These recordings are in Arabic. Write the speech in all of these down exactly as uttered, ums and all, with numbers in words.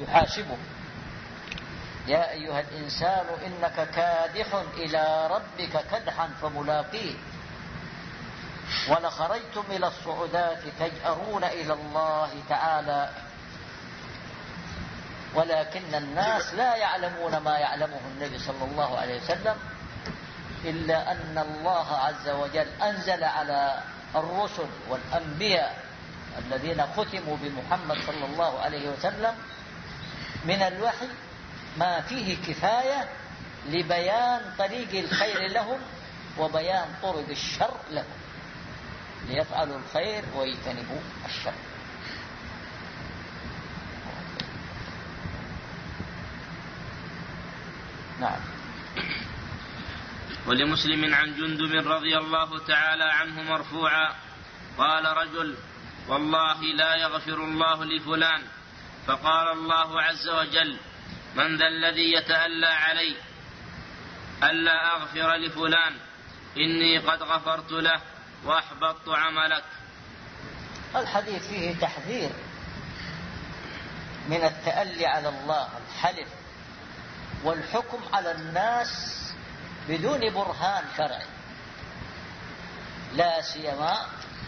يحاسبه: يا أيها الإنسان إنك كادح إلى ربك كدحا فملاقيه ولخرجتم إلى الصعودات تجأرون إلى الله تعالى ولكن الناس لا يعلمون ما يعلمه النبي صلى الله عليه وسلم، إلا أن الله عز وجل أنزل على الرسل والأنبياء الذين ختموا بمحمد صلى الله عليه وسلم من الوحي ما فيه كفاية لبيان طريق الخير لهم وبيان طرق الشر لهم، ليفعلوا الخير ويجتنبوا الشر. نعم. ولمسلم عن جندب رضي الله تعالى عنه مرفوعا: قال رجل: والله لا يغفر الله لفلان. فقال الله عز وجل: من ذا الذي يتألى علي ألا أغفر لفلان؟ إني قد غفرت له وأحبطت عملك. الحديث فيه تحذير من التألي على الله، الحلف والحكم على الناس بدون برهان شرعي، لا سيما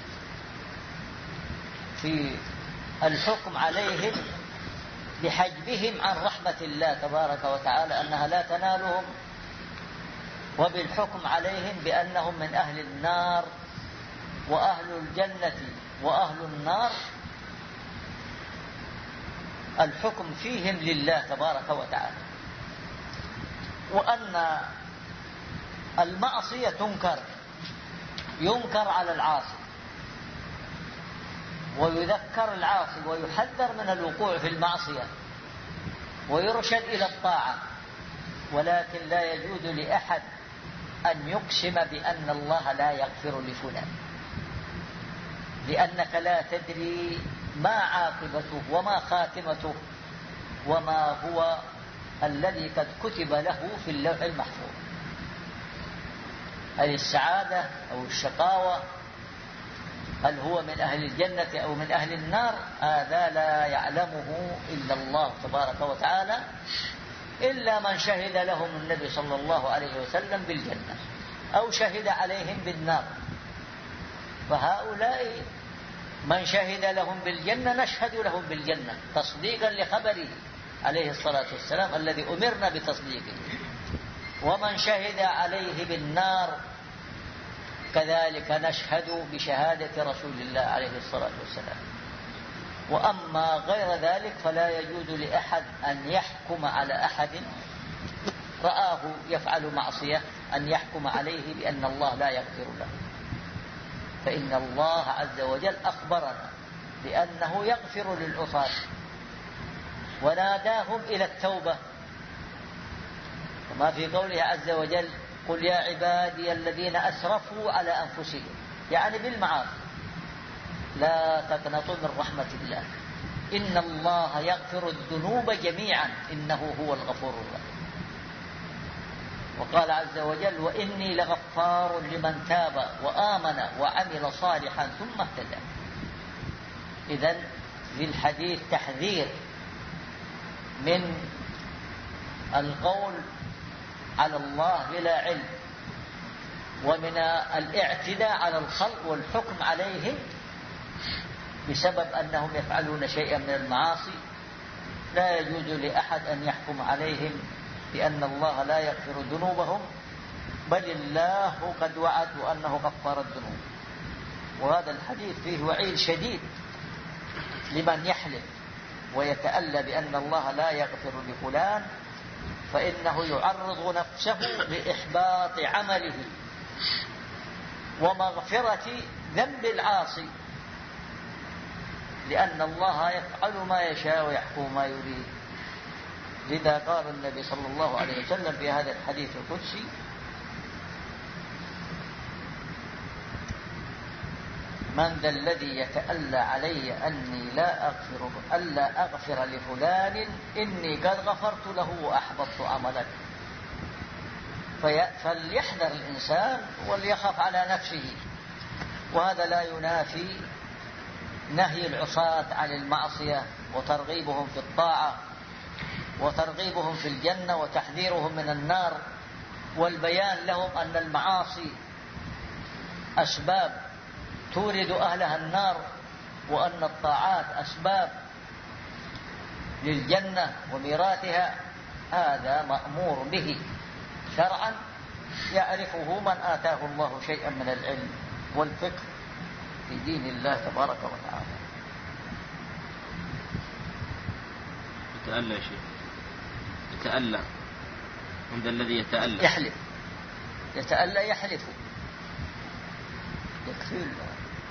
في الحكم عليهم بحجبهم عن رحمة الله تبارك وتعالى أنها لا تنالهم، وبالحكم عليهم بأنهم من أهل النار وأهل الجنة وأهل النار. الحكم فيهم لله تبارك وتعالى، وأن المعصية تنكر ينكر على العاصي ويذكر العاصي ويحذر من الوقوع في المعصية ويرشد إلى الطاعة، ولكن لا يجوز لأحد أن يقسم بأن الله لا يغفر لفلان، لأنك لا تدري ما عاقبته وما خاتمته وما هو الذي قد كتب له في اللوح المحفوظ، هل السعادة أو الشقاوة، هل هو من أهل الجنة أو من أهل النار، هذا لا يعلمه إلا الله تبارك وتعالى، إلا من شهد لهم النبي صلى الله عليه وسلم بالجنة أو شهد عليهم بالنار. فهؤلاء من شهد لهم بالجنة نشهد لهم بالجنة تصديقا لخبره عليه الصلاة والسلام الذي أمرنا بتصديقه، ومن شهد عليه بالنار كذلك نشهد بشهادة رسول الله عليه الصلاة والسلام. وأما غير ذلك فلا يجوز لأحد أن يحكم على أحد رآه يفعل معصية أن يحكم عليه بأن الله لا يغفر له، فإن الله عز وجل أخبرنا بأنه يغفر للعصاة وناداهم إلى التوبة، وما في قوله عز وجل: قل يا عبادي الذين أسرفوا على أنفسهم، يعني بالمعاصي، لا تقنطوا من رحمة الله إن الله يغفر الذنوب جميعا إنه هو الغفور الرحيم. وقال عز وجل: وإني لغفار لمن تاب وآمن وعمل صالحا ثم اهتدى. إذن في الحديث تحذير من القول على الله بلا علم، ومن الاعتداء على الخلق والحكم عليهم بسبب أنهم يفعلون شيئا من المعاصي. لا يجوز لأحد أن يحكم عليهم بأن الله لا يغفر ذنوبهم، بل الله قد وعد أنه غفر الذنوب. وهذا الحديث فيه وعيد شديد لمن يحلف ويتألى بأن الله لا يغفر لفلان، فإنه يعرض نفسه لإحباط عمله ومغفرة ذنب العاصي، لأن الله يفعل ما يشاء ويحكم ما يريد. لذا قال النبي صلى الله عليه وسلم في هذا الحديث القدسي: من ذا الذي يتألى علي أني لا أغفر ألا أغفر لفلان إني قد غفرت له وأحبطت عملك. فليحذر الإنسان وليخاف على نفسه، وهذا لا ينافي نهي العصاة عن المعصية وترغيبهم في الطاعة وترغيبهم في الجنة وتحذيرهم من النار، والبيان لهم أن المعاصي أسباب تورد أهلها النار، وأن الطاعات أسباب للجنة وميراثها. هذا مأمور به شرعا يعرفه من آتاه الله شيئا من العلم والفقه في دين الله تبارك وتعالى. يتألى شيء يتألى عند الذي يتألى يحلف يتألى يحلف يكفي الله.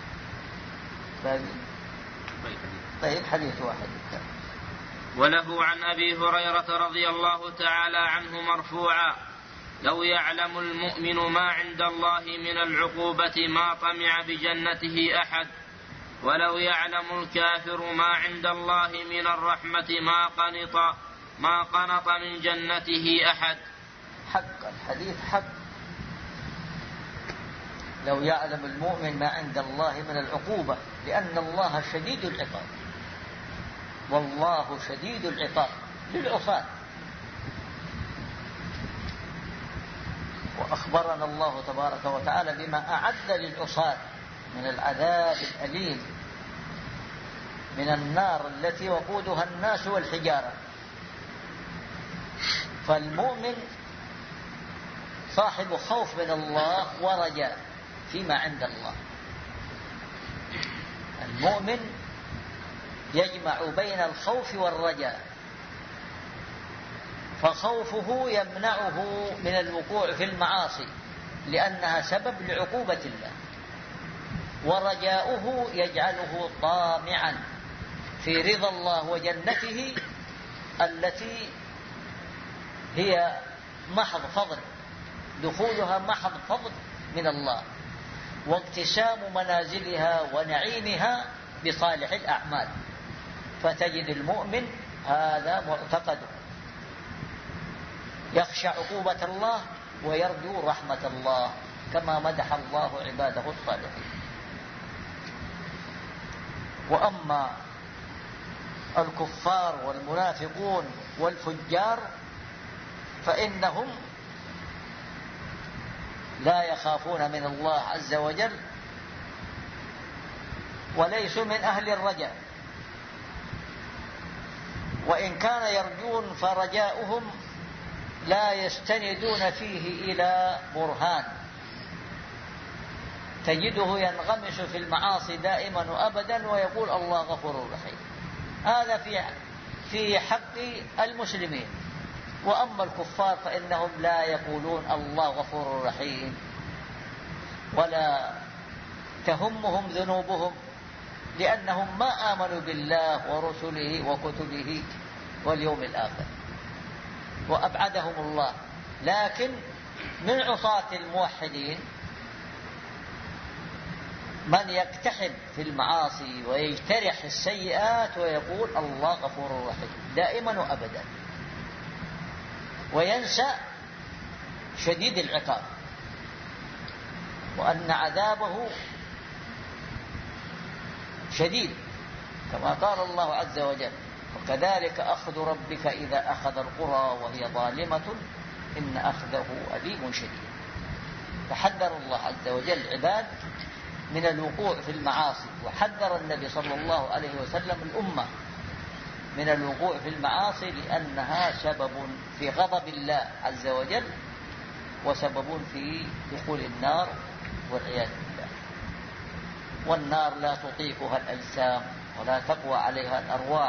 طيب حديث واحد. وله عن أبي هريرة رضي الله تعالى عنه مرفوعا: لو يعلم المؤمن ما عند الله من العقوبة ما طمع بجنته أحد، ولو يعلم الكافر ما عند الله من الرحمة ما قنط ما قنط من جنته أحد. حق الحديث حق. لو يعلم المؤمن ما عند الله من العقوبة، لأن الله شديد العقاب، والله شديد العقاب للعصاة. وأخبرنا الله تبارك وتعالى بما أعد للعصاة من العذاب الأليم من النار التي وقودها الناس والحجارة. فالمؤمن صاحب خوف من الله ورجاء فيما عند الله. المؤمن يجمع بين الخوف والرجاء، فخوفه يمنعه من الوقوع في المعاصي لأنها سبب لعقوبة الله، ورجاؤه يجعله طامعا في رضا الله وجنته التي هي محض فضل، دخولها محض فضل من الله، واقتسام منازلها ونعيمها بصالح الأعمال. فتجد المؤمن هذا معتقده، يخشى عقوبة الله ويرجو رحمة الله، كما مدح الله عباده الصالحين. وأما الكفار والمنافقون والفجار فإنهم لا يخافون من الله عز وجل، وليسوا من أهل الرجاء، وإن كان يرجون فرجاؤهم لا يستندون فيه إلى برهان، تجده ينغمس في المعاصي دائما وأبدا ويقول الله غفور رحيم. هذا في في حق المسلمين. وأما الكفار فإنهم لا يقولون الله غفور رحيم، ولا تهمهم ذنوبهم، لأنهم ما آمنوا بالله ورسله وكتبه واليوم الآخر، وأبعدهم الله. لكن من عصاة الموحدين من يقتحم في المعاصي ويجترح السيئات ويقول الله غفور رحيم دائما وأبدا، وينسى شديد العقاب وأن عذابه شديد، كما قال الله عز وجل: وكذلك أخذ ربك إذا أخذ القرى وهي ظالمة إن أخذه أليم شديد. فحذر الله عز وجل العباد من الوقوع في المعاصي، وحذر النبي صلى الله عليه وسلم الأمة من الوقوع في المعاصي، لأنها سبب في غضب الله عز وجل وسبب في دخول النار والعياذ بالله. والنار لا تطيقها الأجسام ولا تقوى عليها الأرواح،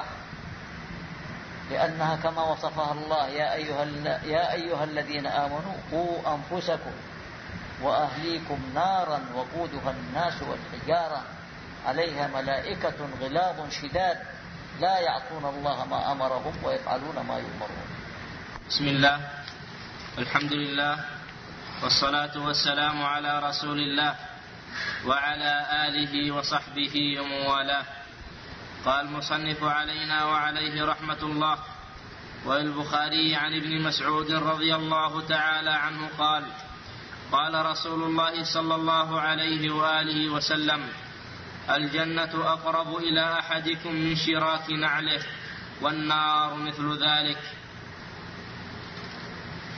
لأنها كما وصفها الله: يا أيها, يا أيها الذين آمنوا قوا أنفسكم وأهليكم نارا وقودها الناس والحجارة عليها ملائكة غلاظ شداد لا يعصون الله ما أمرهم ويفعلون ما يؤمرون. بسم الله، الحمد لله، والصلاة والسلام على رسول الله وعلى آله وصحبه ومن والاه. قال المصنف علينا وعليه رحمة الله: والبخاري عن ابن مسعود رضي الله تعالى عنه قال: قال رسول الله صلى الله عليه وآله وسلم: الجنة أقرب إلى أحدكم من شراك نعله، والنار مثل ذلك.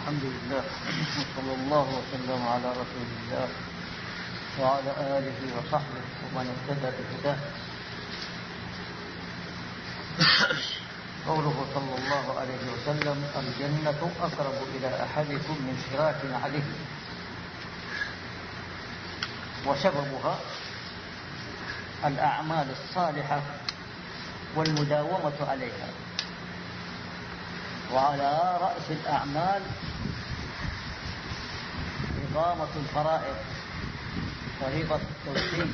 الحمد لله وصلى الله وسلم على رسول الله وعلى آله وصحبه ومن اهتدى بهداه. قوله صلى الله عليه وسلم: الجنة أقرب إلى أحدكم من شراك عليه. وسببها الأعمال الصالحة والمداومة عليها. وعلى رأس الأعمال إقامة الفرائض، فريضة التوحيد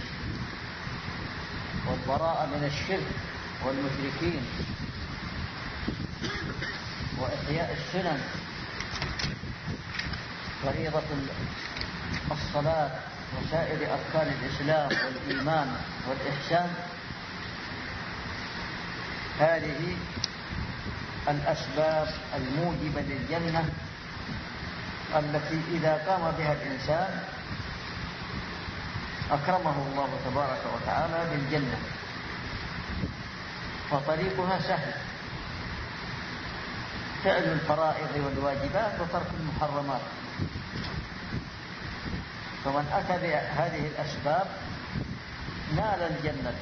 والبراءة من الشرك والمشركين، وإحياء السنن، فريضة الصلاة وسائر أركان الإسلام والإيمان والإحسان. هذه الأسباب الموجبة للجنة التي إذا قام بها الإنسان أكرمه الله تبارك وتعالى بالجنة، فطريقها سهل: فعل الفرائض والواجبات وترك المحرمات. فمن أتى بهذه الأسباب نال الجنة،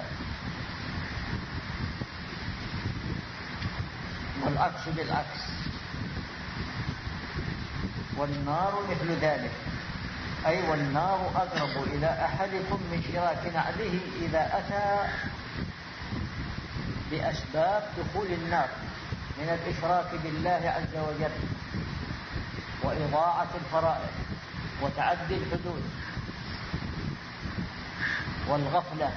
والعكس بالعكس. والنار مثل ذلك، أي والنار أقرب إلى أحدكم من شراك نعله إذا أتى بأسباب دخول النار من الإشراك بالله عز وجل، وإضاعة الفرائض، وتعدي الحدود، والغفلة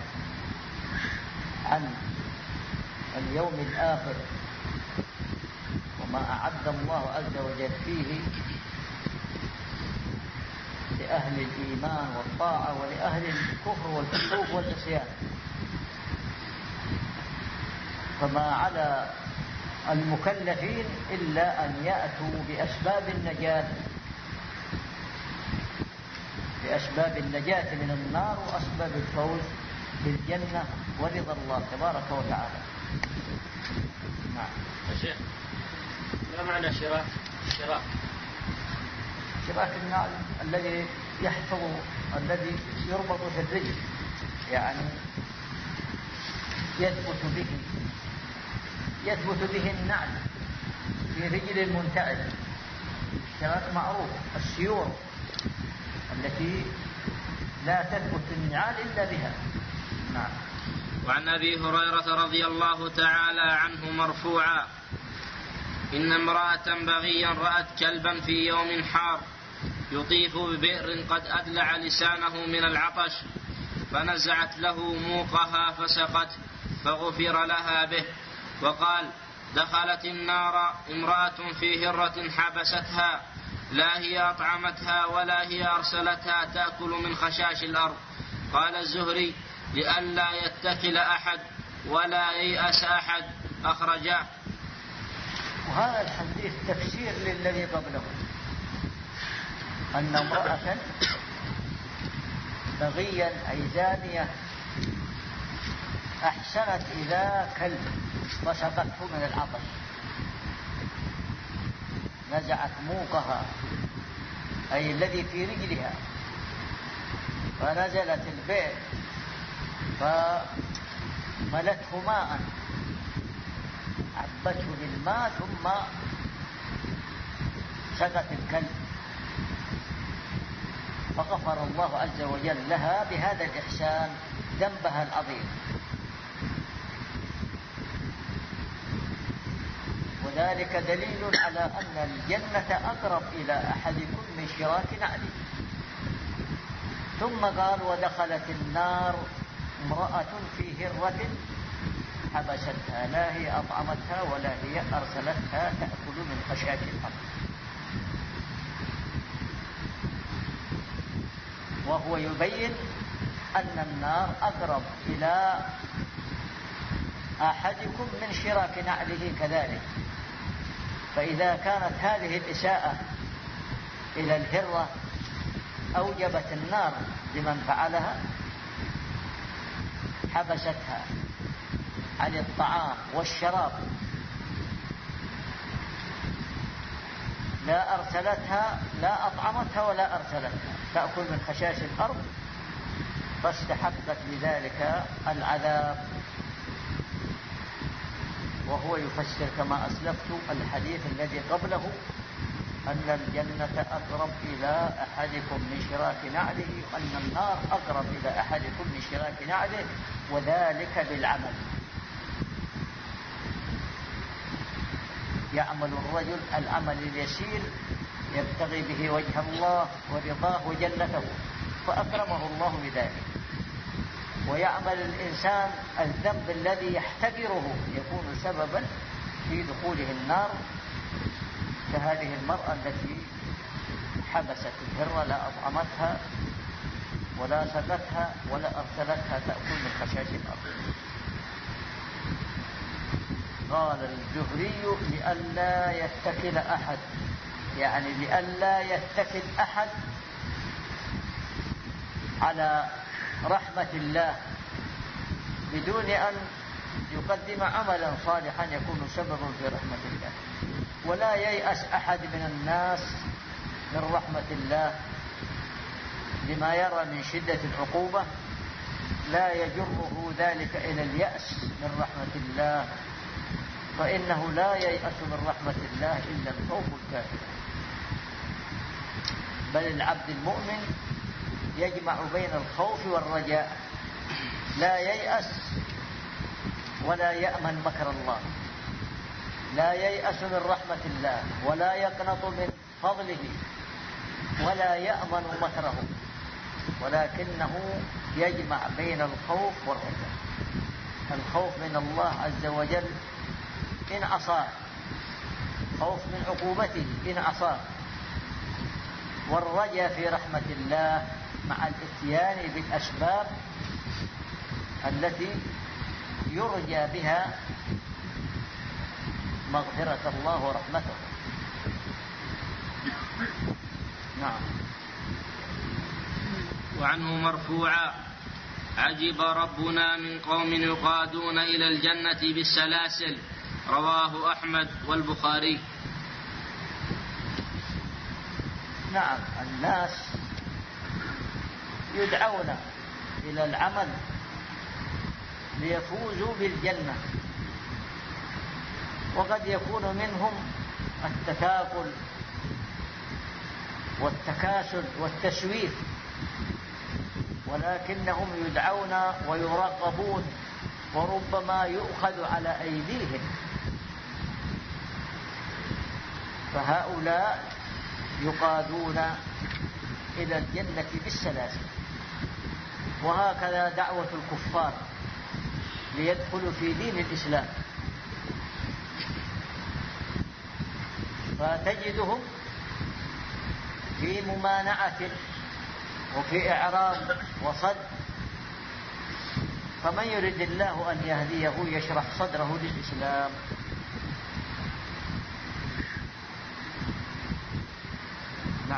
عن اليوم الآخر وما أعد الله عز وجل فيه لأهل الإيمان والطاعة ولأهل الكفر والفسوق والعصيان. فما على المكلفين إلا أن يأتوا بأسباب النجاة بأسباب النجاة من النار وأسباب الفوز بالجنة ورضا الله تبارك وتعالى. نعم. يا شيخ، ما معنى شراك؟ شراك شراك النعل الذي يحفظ، الذي يربط في الرجل، يعني يثبت به يثبت به النعل في رجل المنتعل. الشراك معروف، السيور التي لا تثبت النعال إلا بها. نعم. وعن أبي هريرة رضي الله تعالى عنه مرفوعا: إن امرأة بغيا رأت كلبا في يوم حار يطيف ببئر قد أدلع لسانه من العطش، فنزعت له موقها فسقته فغفر لها به. وقال: دخلت النار امرأة في هرة حبستها، لا هي أطعمتها ولا هي أرسلتها تأكل من خشاش الأرض. قال الزهري: لئلا يتكل أحد ولا ييأس أحد. أخرجاه. وهذا الحديث تفسير للذي قبله، أن امرأة بغيا أي زانية أحسنت إذا كلب فسقته من العطش، نزعت موقها أي الذي في رجلها، فنزلت البئر فملته ماء، عبته بالماء ثم سقت الكلب، فغفر الله عز وجل لها بهذا الإحسان ذنبها العظيم. وذلك دليل على أن الجنة أقرب إلى أحدكم من شراك نعله. ثم قال: ودخلت النار امرأة في هرة حبستها، لا هي أطعمتها ولا هي أرسلتها تأكل من خشاش الأرض. وهو يبين أن النار أقرب إلى أحدكم من شراك نعله كذلك. فإذا كانت هذه الإساءة إلى الهرة أوجبت النار لمن فعلها، حبستها عن الطعام والشراب، لا أرسلتها لا أطعمتها ولا أرسلتها، تأكل من خشاش الأرض فاستحقت بذلك العذاب. وهو يفسر كما أسلفت الحديث الذي قبله أن الجنة أقرب إلى أحدكم من شراك نعله، وأن النار أقرب إلى أحدكم من شراك نعله، وذلك بالعمل. يعمل الرجل العمل اليسير يبتغي به وجه الله ورضاه وجنته فأكرمه الله بذلك، ويعمل الإنسان الذنب الذي يحتقره يكون سببا في دخوله النار، كهذه المرأة التي حبست الهرة لا أطعمتها ولا سقتها ولا أرسلتها تأكل من خشاش الأرض. قال الجهري لئلا يتكل أحد، يعني لئلا يتكل أحد على رحمة الله بدون أن يقدم عملا صالحا يكون سببا في رحمة الله، ولا ييأس أحد من الناس من رحمة الله لما يرى من شدة العقوبة، لا يجره ذلك إلى اليأس من رحمة الله، فإنه لا ييأس من رحمة الله إلا القوم الكافر. بل العبد المؤمن يجمع بين الخوف والرجاء، لا ييأس ولا يأمن مكر الله، لا ييأس من رحمة الله ولا يقنط من فضله ولا يأمن مكره، ولكنه يجمع بين الخوف والرجاء. الخوف من الله عز وجل إن عصاه، خوف من عقوبته إن عصاه، والرجاء في رحمة الله مع الاتيان بالأسباب التي يرجى بها مغفرة الله ورحمته. نعم. وعنه مرفوعا: عجب ربنا من قوم يقادون إلى الجنة بالسلاسل. رواه أحمد والبخاري. نعم، الناس يدعون إلى العمل ليفوزوا بالجنة، وقد يكون منهم التكافل والتكاسل والتسويف، ولكنهم يدعون ويرغبون وربما يؤخذ على أيديهم، فهؤلاء يقادون إلى الجنة بالسلاسل. وهكذا دعوة الكفار ليدخلوا في دين الإسلام، فتجدهم في ممانعة وفي إعراض وصد، فمن يرد الله أن يهديه يشرح صدره للإسلام. نعم.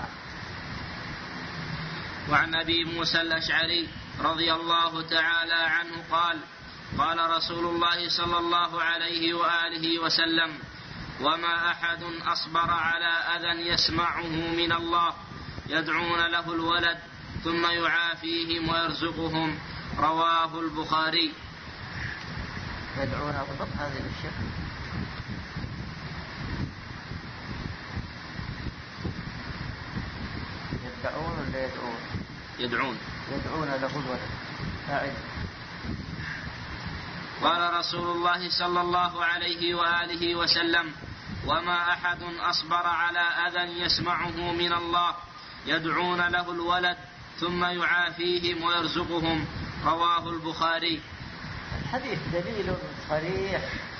وعن أبي موسى الأشعري رضي الله تعالى عنه قال: قال رسول الله صلى الله عليه وآله وسلم: وما أحد أصبر على أذى يسمعه من الله يدعون له الولد ثم يعافيهم ويرزقهم. رواه البخاري. يدعون بالضبط هذه الشيء. يدعون ولا يدعون؟ يدعون. يدعون له الولد. فاعل. قال رسول الله صلى الله عليه وآله وسلم: وما أحد أصبر على أذى يسمعه من الله يدعون له الولد ثم يعافيهم ويرزقهم. رواه البخاري. الحديث دليل صريح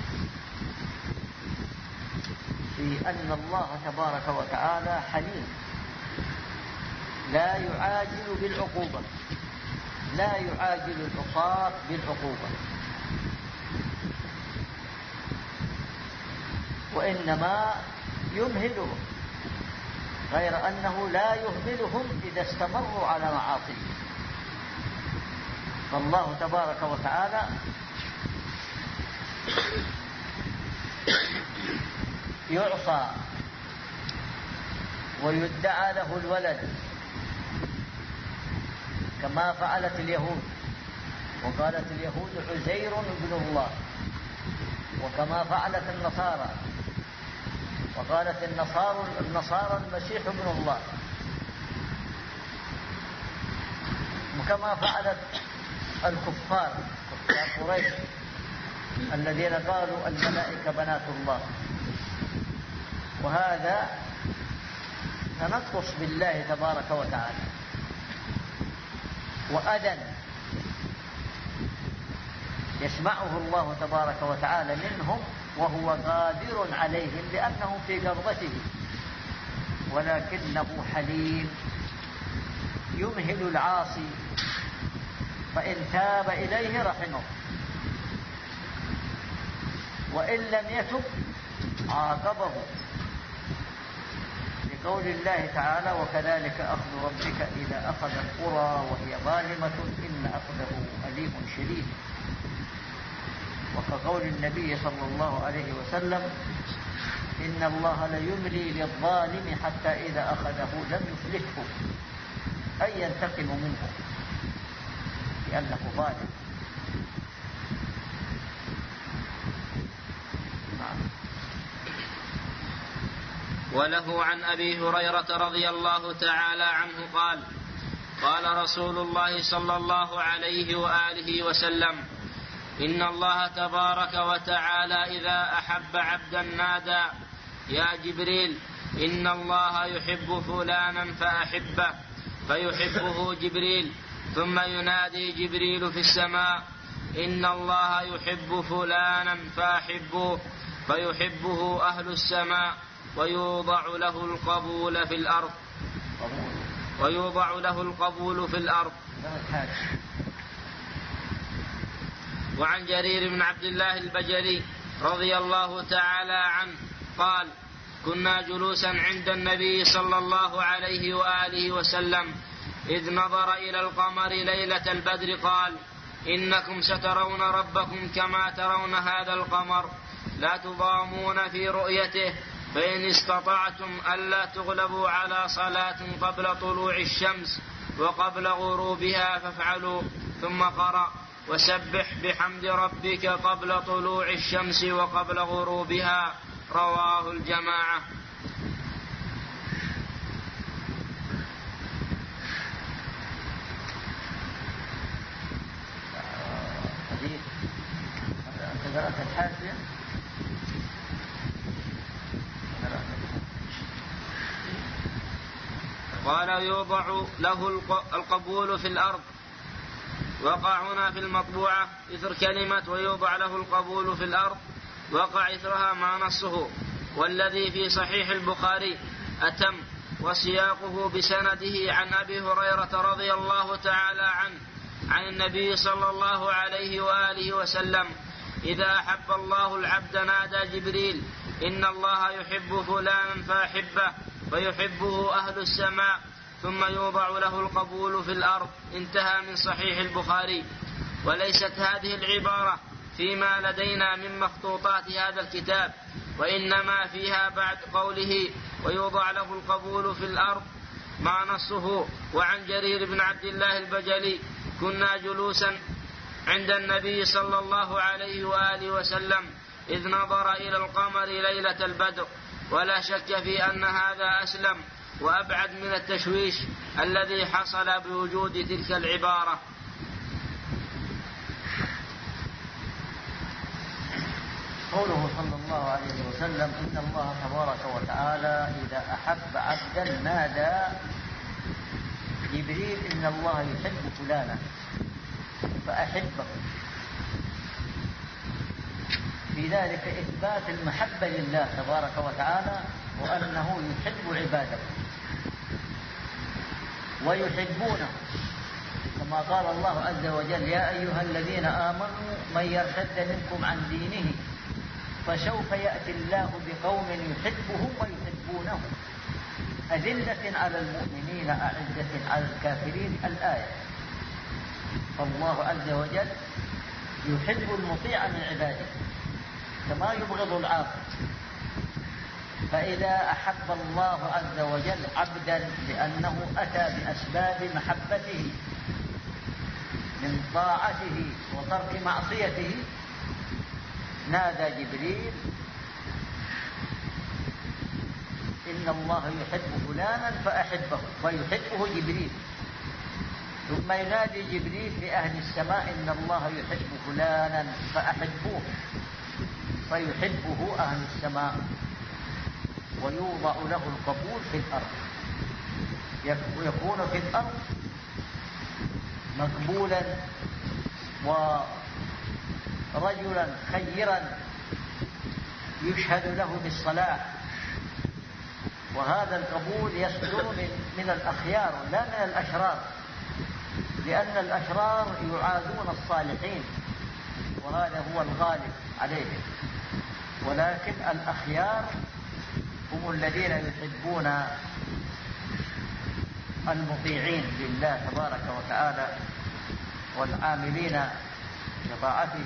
في أن الله تبارك وتعالى حليم، لا يعاجل بالعقوبة، لا يعاجل العصاة بالعقوبة، وإنما يمهلهم، غير أنه لا يهملهم إذا استمروا على معاصيه. فالله تبارك وتعالى يعصى ويدعى له الولد كما فعلت اليهود، وقالت اليهود عزير ابن الله، وكما فعلت النصارى، وقالت النصارى النصارى المسيح ابن الله، وكما فعلت الكفار كفار قريش الذين قالوا الملائكة بنات الله. وهذا تنقص بالله تبارك وتعالى وأذى يسمعه الله تبارك وتعالى منهم وهو قادر عليهم لأنهم في قبضته، ولكنه حليم يمهل العاصي، فإن تاب إليه رحمه، وإن لم يتب عاقبه، لقول الله تعالى وكذلك أخذ ربك إذا أخذ القرى وهي ظالمة إن أخذه أليم شديد. وكقول النبي صلى الله عليه وسلم إن الله ليملي للظالم حتى إذا أخذه لم يفلته، أي ينتقم منه لأنه ظالم. وله عن أبي هريرة رضي الله تعالى عنه قال قال رسول الله صلى الله عليه وآله وسلم إن الله تبارك وتعالى إذا أحب عبدا نادى يا جبريل إن الله يحب فلانا فأحبه، فيحبه جبريل، ثم ينادي جبريل في السماء إن الله يحب فلانا فأحبوه، فيحبه أهل السماء، ويوضع له القبول في الأرض ويوضع له القبول في الأرض. وعن جرير بن عبد الله البجلي رضي الله تعالى عنه قال كنا جلوسا عند النبي صلى الله عليه وآله وسلم إذ نظر إلى القمر ليلة البدر قال إنكم سترون ربكم كما ترون هذا القمر لا تضامون في رؤيته، فإن استطعتم ألا تغلبوا على صلاة قبل طلوع الشمس وقبل غروبها فافعلوا. ثم قرأ وسبح بحمد ربك قبل طلوع الشمس وقبل غروبها، رواه الجماعة. حديث أنت قرأت الحاشية؟ قال يوضع له القبول في الأرض، وقع هنا في المطبوعة إثر كلمة ويوضع له القبول في الأرض، وقع إثرها مع نصه، والذي في صحيح البخاري أتم وسياقه بسنده عن أبي هريرة رضي الله تعالى عنه عن النبي صلى الله عليه وآله وسلم إذا أحب الله العبد نادى جبريل إن الله يحب فلانا فأحبه، فيحبه أهل السماء، ثم يوضع له القبول في الأرض. انتهى من صحيح البخاري. وليست هذه العبارة فيما لدينا من مخطوطات هذا الكتاب، وإنما فيها بعد قوله ويوضع له القبول في الأرض مع نصه. وعن جرير بن عبد الله البجلي كنا جلوسا عند النبي صلى الله عليه وآله وسلم إذ نظر إلى القمر ليلة البدر. ولا شك في أن هذا أسلم وأبعد من التشويش الذي حصل بوجود تلك العبارة. قوله صلى الله عليه وسلم إن الله تبارك وتعالى إذا أحب عبدا نادى جبريل إن الله يحب فلانا فأحبه، في ذلك إثبات المحبة لله تبارك وتعالى، وأنه يحب عباده ويحبونه، كما قال الله عز وجل يا أيها الذين آمنوا من يرتد منكم عن دينه فسوف يأتي الله بقوم يحبهم ويحبونه أذلة على المؤمنين أعزة على الكافرين، الآية. فالله عز وجل يحب المطيع من عباده كما يبغض العاصي، فإذا أحب الله عز وجل عبدا لأنه أتى بأسباب محبته من طاعته وترك معصيته، نادى جبريل إن الله يحب فلانا فأحبه، فيحبه جبريل. ثم ينادي جبريل في أهل السماء إن الله يحب فلانا فأحبوه، فيحبه أهل السماء، ويوضع له القبول في الأرض، ويكون في الأرض مقبولا ورجلا خيرا يشهد له بالصلاح. وهذا القبول يصدر من الأخيار لا من الأشرار، لأن الأشرار يعادون الصالحين وهذا هو الغالب عليهم، ولكن الأخيار هم الذين يحبون المطيعين لله تبارك وتعالى والعاملين بطاعته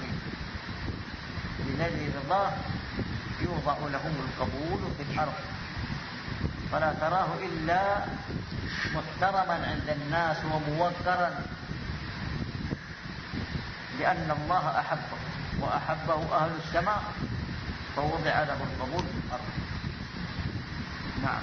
لنيل رضاه، يوضع لهم القبول في الأرض، فلا تراه إلا محترما عند الناس وموقرا، لأن الله أحبه وأحبه أهل السماء فوضع له القبول في الأرض. نعم.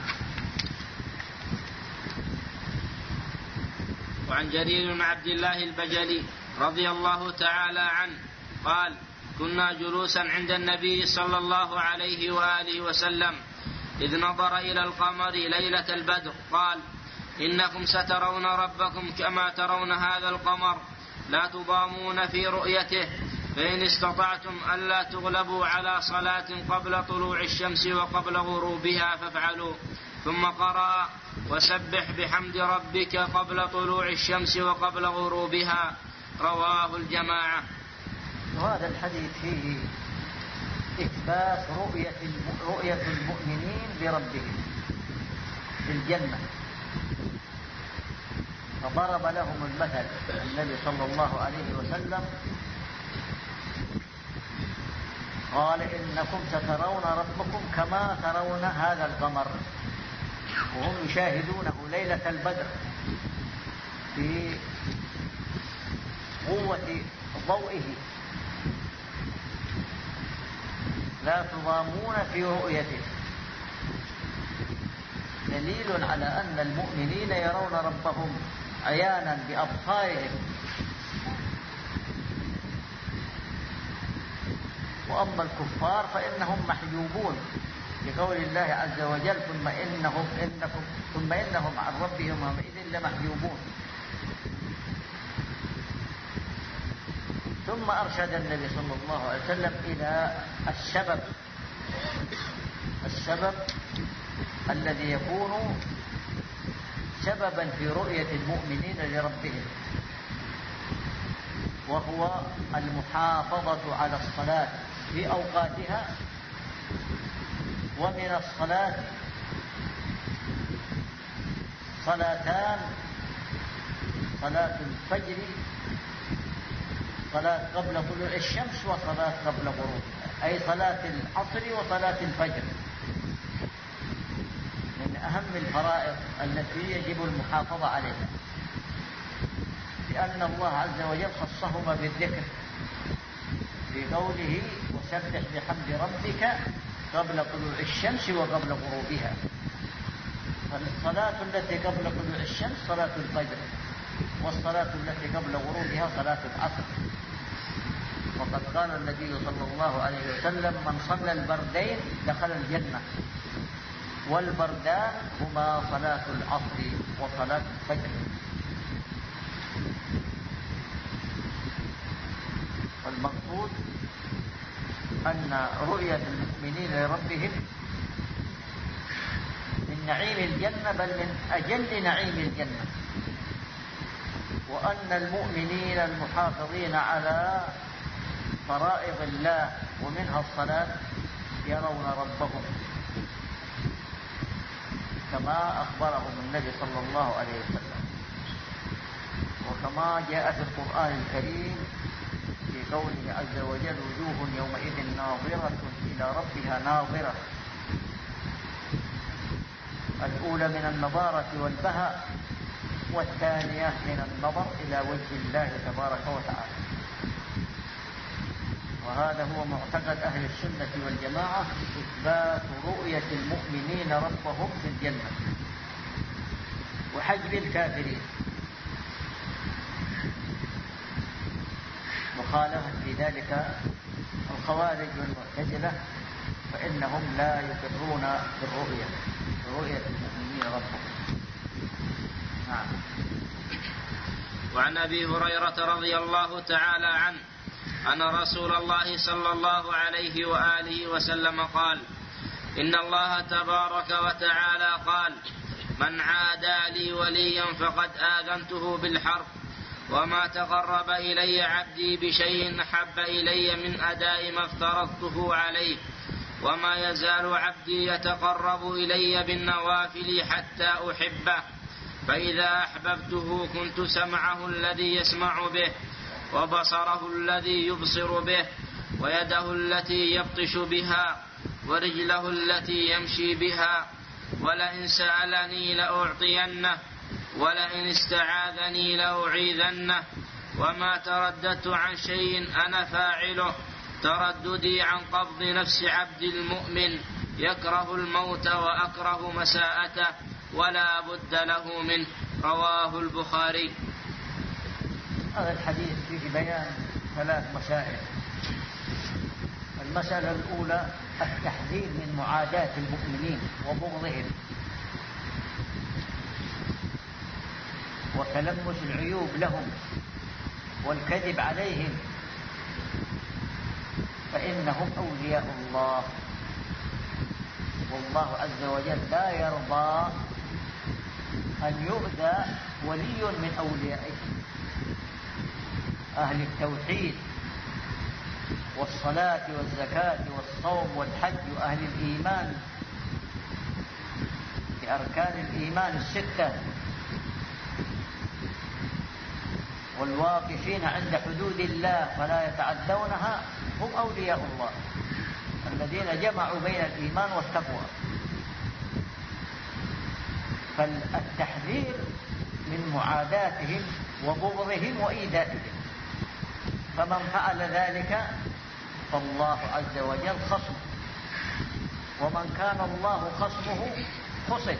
وعن جرير بن عبد الله البجلي رضي الله تعالى عنه قال: كنا جلوسا عند النبي صلى الله عليه وآله وسلم إذ نظر إلى القمر ليلة البدر قال: إنكم سترون ربكم كما ترون هذا القمر، لا تضامون في رؤيته، فإن استطعتم ألا تغلبوا على صلاة قبل طلوع الشمس وقبل غروبها فافعلوا. ثم قرأ: وسبح بحمد ربك قبل طلوع الشمس وقبل غروبها. رواه الجماعة. وهذا الحديث فيه إثبات رؤية رؤية المؤمنين لربهم في الجنة، فضرب لهم المثل النبي صلى الله عليه وسلم قال: إنكم سترون ربكم كما ترون هذا القمر، وهم يشاهدونه ليلة البدر في قوة ضوئه، لا تضامون في رؤيته، دليل على أن المؤمنين يرون ربهم عيانا بأبصارهم. وأما الكفار فإنهم محجوبون بقول الله عز وجل: ثم إنهم, إنكم ثم إنهم عن ربهم يومئذ لمحجوبون. ثم أرشد النبي صلى الله عليه وسلم إلى السبب السبب الذي يكون سببا في رؤية المؤمنين لربهم، وهو المحافظة على الصلاة في أوقاتها. ومن الصلاة صلاتان: صلاة الفجر، صلاة قبل طلوع الشمس، وصلاة قبل غروبها، أي صلاة العصر وصلاة الفجر، من أهم الفرائض التي يجب المحافظة عليها، لأن الله عز وجل خصهما بالذكر في قوله: وسبح بحمد ربك قبل طلوع الشمس وقبل غروبها. فالصلاة التي قبل طلوع الشمس صلاة الفجر، والصلاة التي قبل غروبها صلاة العصر. وقد قال النبي صلى الله عليه وسلم: من صلى البردين دخل الجنة. والبردان هما صلاة العصر وصلاة الفجر. والمقصود أن رؤية المؤمنين لربهم من نعيم الجنة، بل من أجل نعيم الجنة، وأن المؤمنين المحافظين على فرائض الله ومنها الصلاة يرون ربهم كما أخبرهم النبي صلى الله عليه وسلم، وكما جاء في القرآن الكريم في قوله عز وجل: وجوه يومئذ ناظرة إلى ربها ناظرة. الأولى من النضارة والبهاء، والثانية من النظر إلى وجه الله تبارك وتعالى. وهذا هو معتقد أهل السنة والجماعة، إثبات رؤية المؤمنين ربهم في الجنة وحجب الكافرين، مخالفة في ذلك الخوارج والمعتزلة، فإنهم لا يقرون بالرؤية برؤية المؤمنين ربهم. نعم. وعن أبي هريرة رضي الله تعالى عنه أن رسول الله صلى الله عليه وآله وسلم قال: إن الله تبارك وتعالى قال: من عادى لي وليا فقد آذنته بالحرب، وما تقرب إلي عبدي بشيء أحب إلي من أداء ما افترضته عليه، وما يزال عبدي يتقرب إلي بالنوافل حتى أحبه، فإذا أحببته كنت سمعه الذي يسمع به، وبصره الذي يبصر به، ويده التي يبطش بها، ورجله التي يمشي بها، ولئن سألني لأعطينه، ولئن استعاذني لأعيذنه، وما ترددت عن شيء أنا فاعله ترددي عن قبض نفس عبد المؤمن يكره الموت وأكره مساءته ولا بد له منه. رواه البخاري. هذا الحديث فيه بيان ثلاث مسائل. المسألة الأولى التحذير من معاداة المؤمنين وبغضهم وتلمس العيوب لهم والكذب عليهم، فإنهم أولياء الله، والله عز وجل لا يرضى أن يؤذى ولي من أوليائه. أهل التوحيد والصلاة والزكاة والصوم والحج وأهل الإيمان بأركان الإيمان الستة والواقفين عند حدود الله فلا يتعدونها هم أولياء الله الذين جمعوا بين الإيمان والتقوى. فالتحذير من معاداتهم وبغضهم وإيذائهم، فمن فعل ذلك فالله عز وجل خصمه، ومن كان الله خصمه خصم.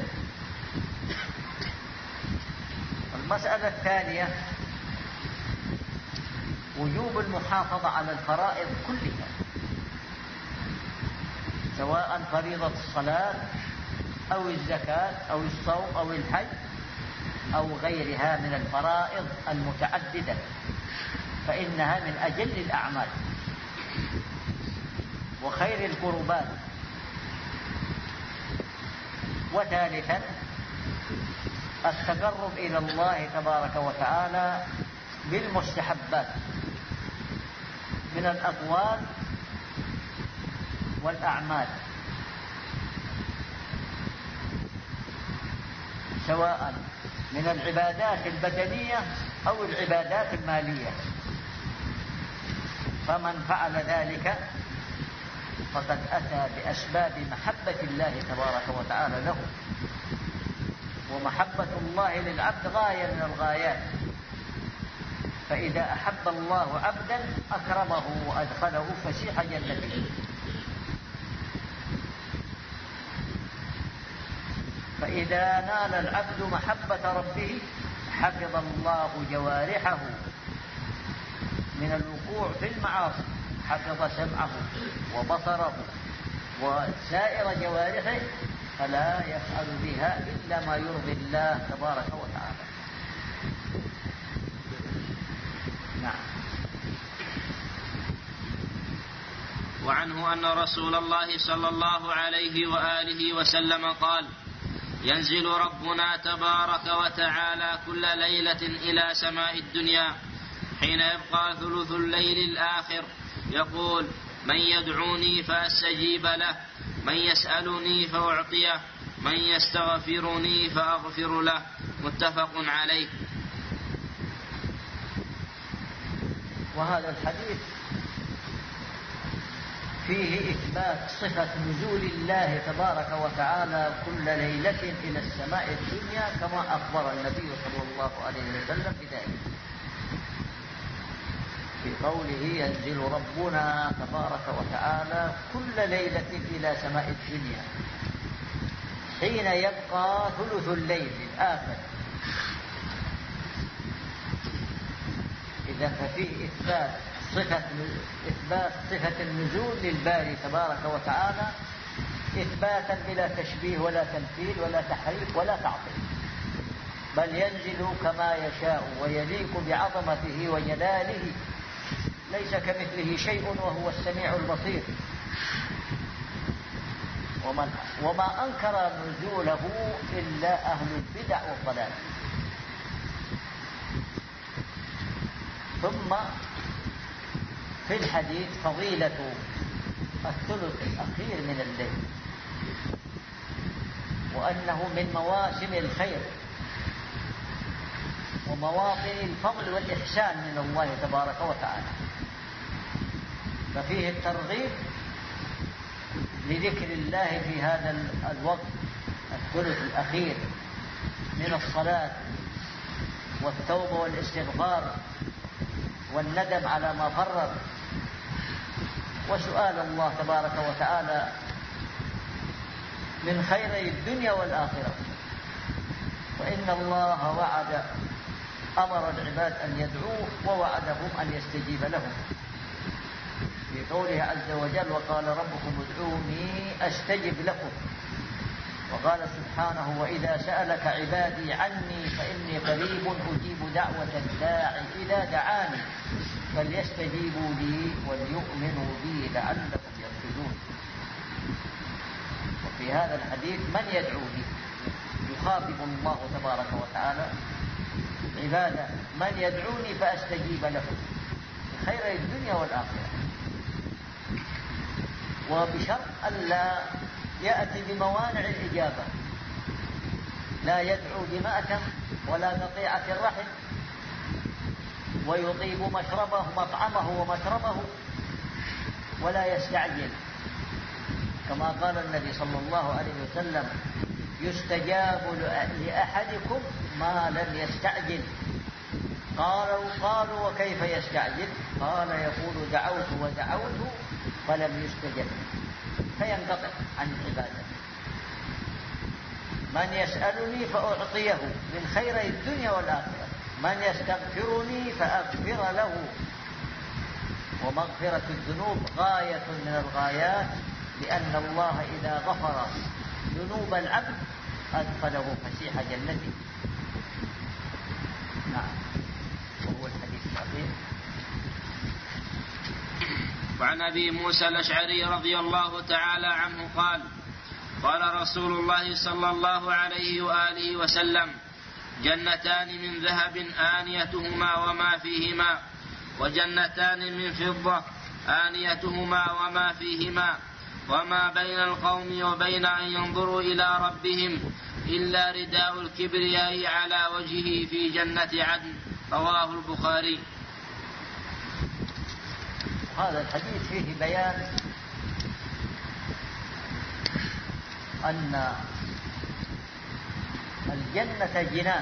المسألة الثانية وجوب المحافظة على الفرائض كلها، سواء فريضة الصلاة أو الزكاة أو الصوم أو الحج أو غيرها من الفرائض المتعددة، فإنها من أجل الأعمال وخير القربات. وثالثا التقرب إلى الله تبارك وتعالى بالمستحبات من الأقوال والأعمال، سواء من العبادات البدنية أو العبادات المالية. فمن فعل ذلك فقد أتى بأسباب محبة الله تبارك وتعالى له، ومحبة الله للعبد غاية من الغايات، فإذا أحب الله عبدا أكرمه وأدخله فسيح جنته. فإذا نال العبد محبة ربه حفظ الله جوارحه من الوقوع في المعاصي، حفظ سمعه وبصره وسائر جوارحه، فلا يفعل بها إلا ما يرضي الله تبارك وتعالى. نعم. وعنه أن رسول الله صلى الله عليه وآله وسلم قال: ينزل ربنا تبارك وتعالى كل ليلة إلى سماء الدنيا حين يبقى ثلث الليل الآخر، يقول: من يدعوني فأستجيب له، من يسألني فأعطيه، من يستغفرني فأغفر له. متفق عليه. وهذا الحديث فيه إثبات صفة نزول الله تبارك وتعالى كل ليلة إلى السماء الدنيا كما أخبر النبي صلى الله عليه وسلم بذلك في قوله ينزل ربنا تبارك وتعالى كل ليلة إلى سماء الدنيا حين يبقى ثلث الليل الآخر. إذا ففيه إثبات صفة إثبات صفة النزول للباري تبارك وتعالى إثباتا بلا تشبيه ولا تمثيل ولا تحريف ولا تعطيل، بل ينزل كما يشاء ويليق بعظمته وجلاله، ليس كمثله شيء وهو السميع البصير. ومن وما أنكر نزوله إلا أهل البدع والضلال. ثم في الحديث فضيلة الثلث الأخير من الليل، وأنه من مواسم الخير ومواطن الفضل والإحسان من الله تبارك وتعالى، ففيه الترغيب لذكر الله في هذا الوقت الثلث الأخير من الصلاة والتوبة والاستغفار والندم على ما فرط، وسؤال الله تبارك وتعالى من خيري الدنيا والآخرة. وإن الله وعد أمر العباد أن يدعوه ووعدهم أن يستجيب لهم في قوله عز وجل وقال ربكم ادعوني أستجب لكم. وقال سبحانه وإذا سألك عبادي عني فإني قريب أجيب دعوة الداعي إذا دعاني فليستجيبوا لي وليؤمنوا بي لعلهم يرشدون. وفي هذا الحديث من يدعو لي يخاطب الله تبارك وتعالى عباده من يدعوني فأستجيب له بخير الدنيا والآخرة، وبشرط ألا يأتي بموانع الإجابة، لا يدعو بمأتم ولا قطيعة الرحم ويطيب مشربه مطعمه ومشربه ولا يستعجل، كما قال النبي صلى الله عليه وسلم يستجاب لأحدكم ما لم يستعجل. قالوا قالوا وكيف يستعجل؟ قال يقول دعوت ودعوت فلم يستجب فينقطع عن العبادة. من يسألني فأعطيه من خير الدنيا والآخرة، من يستغفرني فأغفر له. ومغفرة الذنوب غاية من الغايات، لأن الله إذا غفر ذنوب العبد أدخله فسيح جنته. نعم، وهو الحديث الأخير. وعن أبي موسى الأشعري رضي الله تعالى عنه قال قال رسول الله صلى الله عليه وآله وسلم جنتان من ذهب آنيتهما وما فيهما، وجنتان من فضة آنيتهما وما فيهما، وما بين القوم وبين أن ينظروا إلى ربهم إلا رداء الكبرياء على وجهه في جنة عدن. رواه البخاري. هذا الحديث فيه بيان أن الجنة جنان،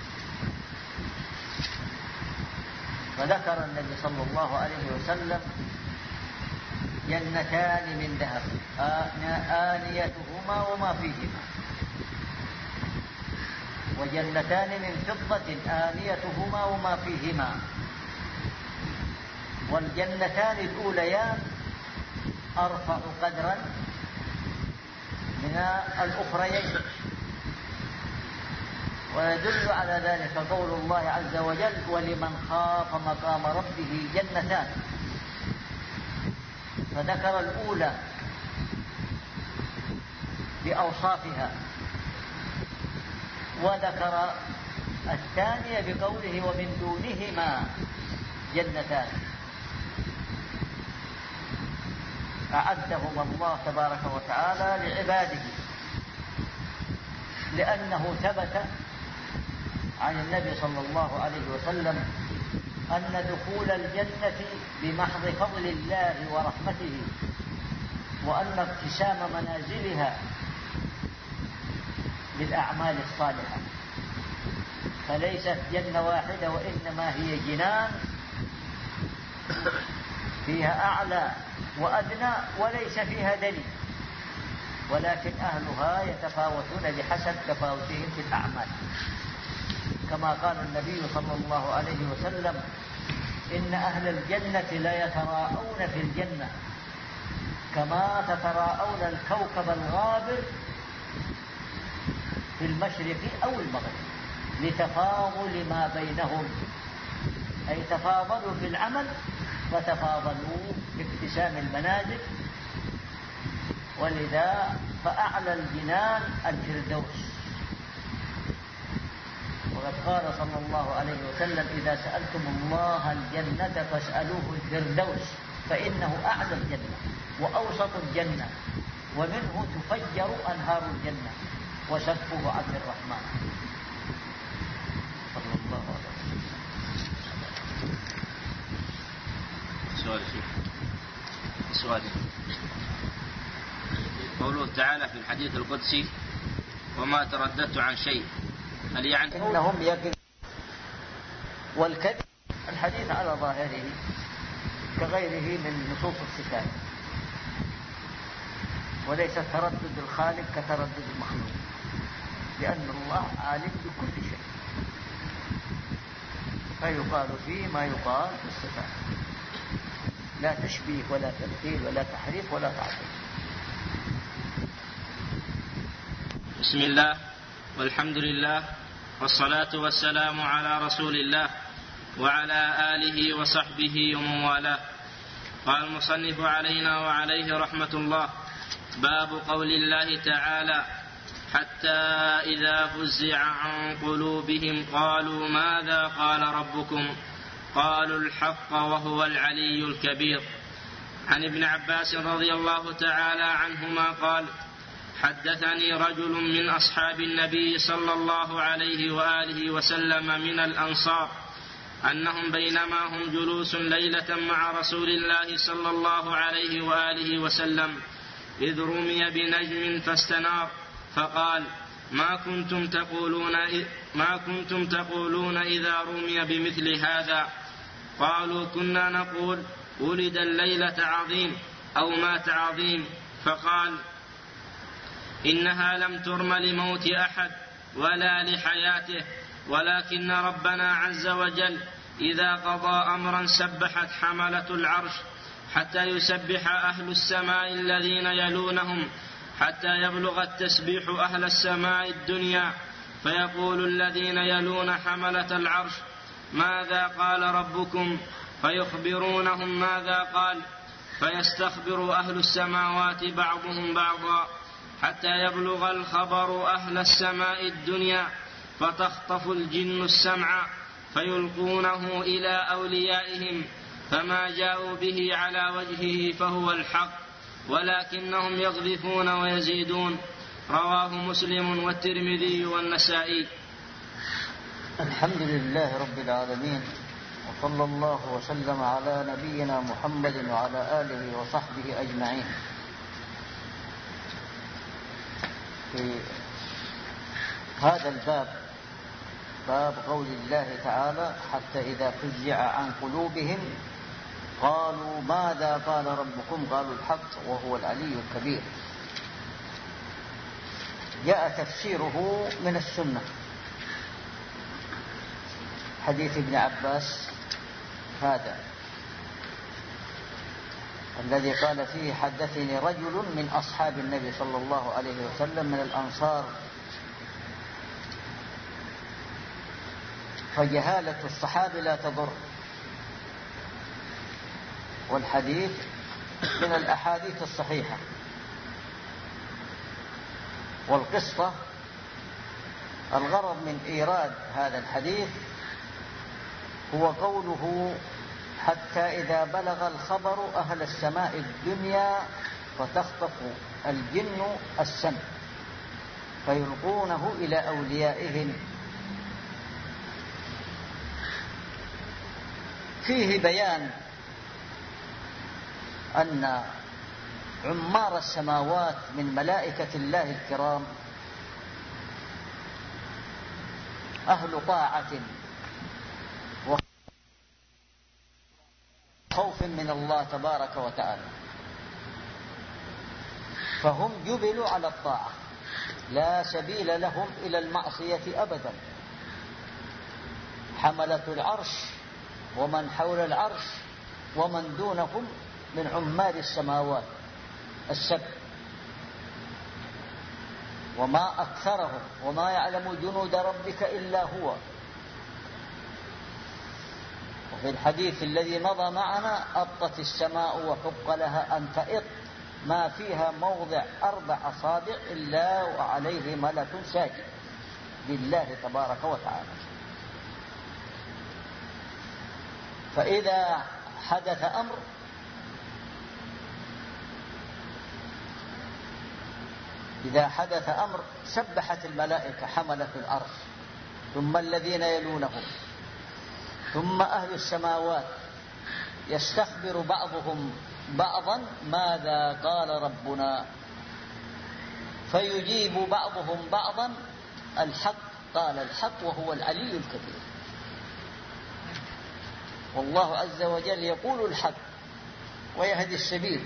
فذكر النبي صلى الله عليه وسلم جنتان من ذهب آنيتهما وما فيهما، وجنتان من فضة آنيتهما وما فيهما. والجنتان الأوليان أرفع قدرا من الأخريين، ويدل على ذلك قول الله عز وجل ولمن خاف مقام ربه جنتان، فذكر الأولى بأوصافها وذكر الثانية بقوله ومن دونهما جنتان أعدهما الله تبارك وتعالى لعباده، لأنه ثبت عن النبي صلى الله عليه وسلم أن دخول الجنة بمحض فضل الله ورحمته وأن ابتسام منازلها للأعمال الصالحة، فليست جنة واحدة وإنما هي جنان فيها أعلى وأدنى وليس فيها دليل، ولكن أهلها يتفاوتون بحسب تفاوتهم في الأعمال، كما قال النبي صلى الله عليه وسلم: إن أهل الجنة لا يتراءون في الجنة كما تتراءون الكوكب الغابر في المشرق أو المغرب، لتفاضل ما بينهم، أي تفاضلوا في العمل فتفاضلوا في ابتسام المنازل. ولذا فأعلى الجنان الفردوس، وقد قال صلى الله عليه وسلم: إذا سألتم الله الجنة فاسألوه الفردوس، فإنه أعلى الجنة وأوسط الجنة، ومنه تفجر أنهار الجنة، وسقفه عبد الرحمن صلى الله عليه وسلم. سؤال شيخ سؤال قوله تعالى في الحديث القدسي: وما ترددت عن شيء، هل يعني إنهم يكذبون؟ والكذب الحديث على ظاهره كغيره من نصوص الصفات، وليس تردد الخالق كتردد المخلوق، لأن الله عالم بكل شيء، فيقال فيه ما يقال في الصفات، لا تشبيه ولا تمثيل ولا تحريف ولا تعطيل. بسم الله والحمد لله والصلاة والسلام على رسول الله وعلى آله وصحبه ومن والاه. قال المصنف علينا وعليه رحمة الله: باب قول الله تعالى: حتى إذا فزع عن قلوبهم قالوا ماذا قال ربكم قالوا الحق وهو العلي الكبير. عن ابن عباس رضي الله تعالى عنهما قال: حدثني رجل من أصحاب النبي صلى الله عليه وآله وسلم من الأنصار أنهم بينما هم جلوس ليلة مع رسول الله صلى الله عليه وآله وسلم إذ رمي بنجم فاستنار، فقال: ما كنتم تقولون ما كنتم تقولون إذا رمي بمثل هذا؟ قالوا: كنا نقول ولد الليلة عظيم أو مات عظيم. فقال: إنها لم ترم لموت أحد ولا لحياته، ولكن ربنا عز وجل إذا قضى أمرا سبحت حملة العرش حتى يسبح أهل السماء الذين يلونهم حتى يبلغ التسبيح أهل السماء الدنيا، فيقول الذين يلون حملة العرش: ماذا قال ربكم؟ فيخبرونهم ماذا قال، فيستخبر أهل السماوات بعضهم بعضا حتى يبلغ الخبر أهل السماء الدنيا، فتخطف الجن السمع فيلقونه إلى أوليائهم، فما جاءوا به على وجهه فهو الحق، ولكنهم يقذفون ويزيدون. رواه مسلم والترمذي والنسائي. الحمد لله رب العالمين، وصلى الله وسلم على نبينا محمد وعلى آله وصحبه أجمعين. في هذا الباب، باب قول الله تعالى: حتى إذا فزع عن قلوبهم قالوا ماذا قال ربكم قالوا الحق وهو العلي الكبير. جاء تفسيره من السنة، حديث ابن عباس هذا الذي قال فيه: حدثني رجل من أصحاب النبي صلى الله عليه وسلم من الأنصار. فجهالة الصحابة لا تضر، والحديث من الأحاديث الصحيحة. والقصة الغرض من إيراد هذا الحديث هو قوله: حتى إذا بلغ الخبر أهل السماء الدنيا فتخطف الجن السمع فيلقونه إلى أوليائهم. فيه بيان أن عمار السماوات من ملائكة الله الكرام أهل طاعة وخوف من الله تبارك وتعالى، فهم جبلوا على الطاعة، لا سبيل لهم إلى المعصية أبدا. حملة العرش ومن حول العرش ومن دونهم من عمار السماوات السبع، وما أكثرهم وما يعلم جنود ربك إلا هو. وفي الحديث الذي مضى معنا: أطت السماء وحق لها أن تئط ما فيها موضع أربع أصابع إلا وعليه ملك ساجد لله تبارك وتعالى. فإذا حدث أمر إذا حدث أمر سبحت الملائكة حملة العرش، ثم الذين يلونهم، ثم أهل السماوات، يستخبر بعضهم بعضا: ماذا قال ربنا؟ فيجيب بعضهم بعضا: الحق قال الحق وهو العلي الكبير. والله عز وجل يقول الحق ويهدي السبيل،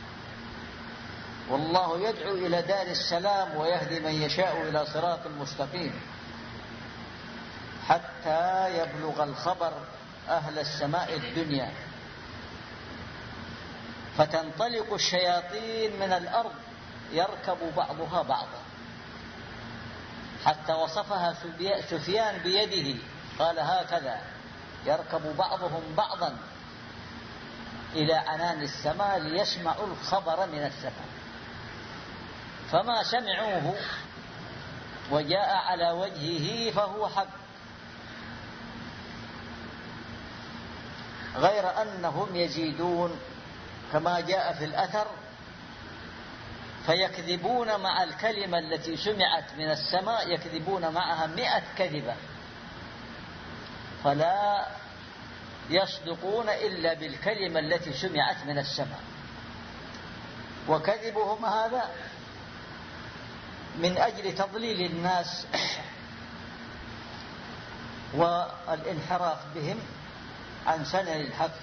والله يدعو إلى دار السلام ويهدي من يشاء إلى صراط مستقيم، حتى يبلغ الخبر أهل السماء الدنيا، فتنطلق الشياطين من الأرض يركب بعضها بعضا، حتى وصفها سفيان بيده، قال: هكذا يركب بعضهم بعضا إلى عنان السماء ليسمعوا الخبر من السماء، فما سمعوه وجاء على وجهه فهو حق، غير أنهم يزيدون كما جاء في الأثر: فيكذبون مع الكلمة التي سمعت من السماء، يكذبون معها مئة كذبة، فلا يصدقون إلا بالكلمة التي سمعت من السماء. وكذبهم هذا من أجل تضليل الناس والانحراف بهم عن سنن الحق.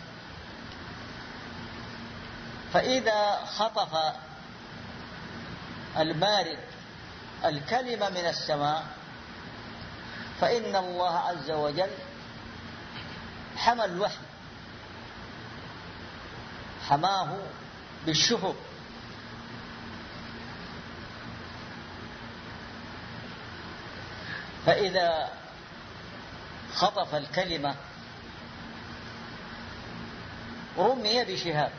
فإذا خطف المارد الكلمة من السماء فإن الله عز وجل حمى الوحي، حماه بالشهب، فإذا خطف الكلمة رمي بشهاب،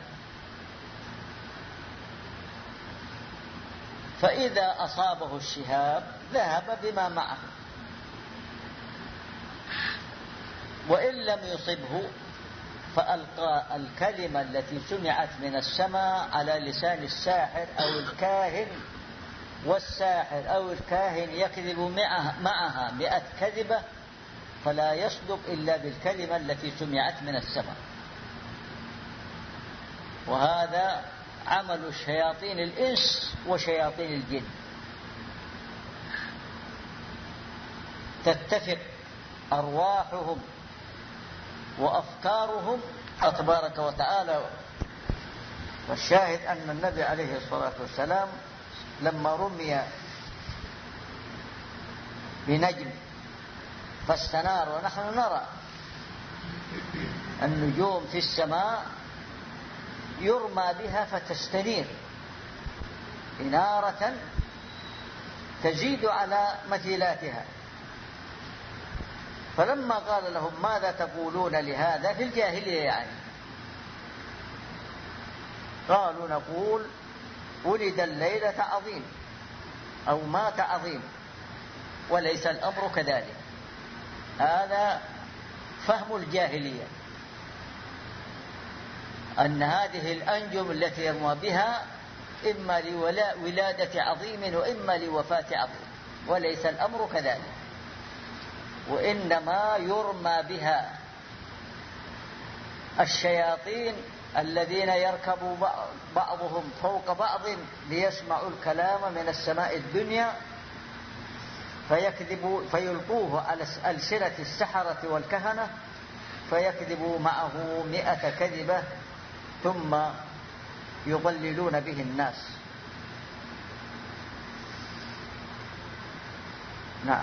فإذا أصابه الشهاب ذهب بما معه، وإن لم يصبه فألقى الكلمة التي سمعت من السماء على لسان الساحر أو الكاهن، والساحر أو الكاهن يكذب معها مئة كذبة، فلا يصدق إلا بالكلمة التي سمعت من السماء. وهذا عمل شياطين الإنس وشياطين الجن، تتفق أرواحهم وأفكارهم تبارك وتعالى. والشاهد أن النبي عليه الصلاة والسلام لما رمي بنجم فاستنار، ونحن نرى النجوم في السماء يرمى بها فتستنير إنارة تزيد على مثيلاتها. فلما قال لهم: ماذا تقولون لهذا؟ في الجاهلية يعني، قالوا: نقول ولد الليلة عظيم أو مات عظيم، وليس الأمر كذلك. هذا فهم الجاهلية، أن هذه الأنجم التي يرمى بها إما لولادة عظيم وإما لوفاة عظيم، وليس الأمر كذلك، وإنما يرمى بها الشياطين الذين يركب بعضهم فوق بعض ليسمعوا الكلام من السماء الدنيا فيكذبوا فيلقوه على ألسنة السحرة والكهنة فيكذبوا معه مئة كذبة ثم يضللون به الناس. نعم.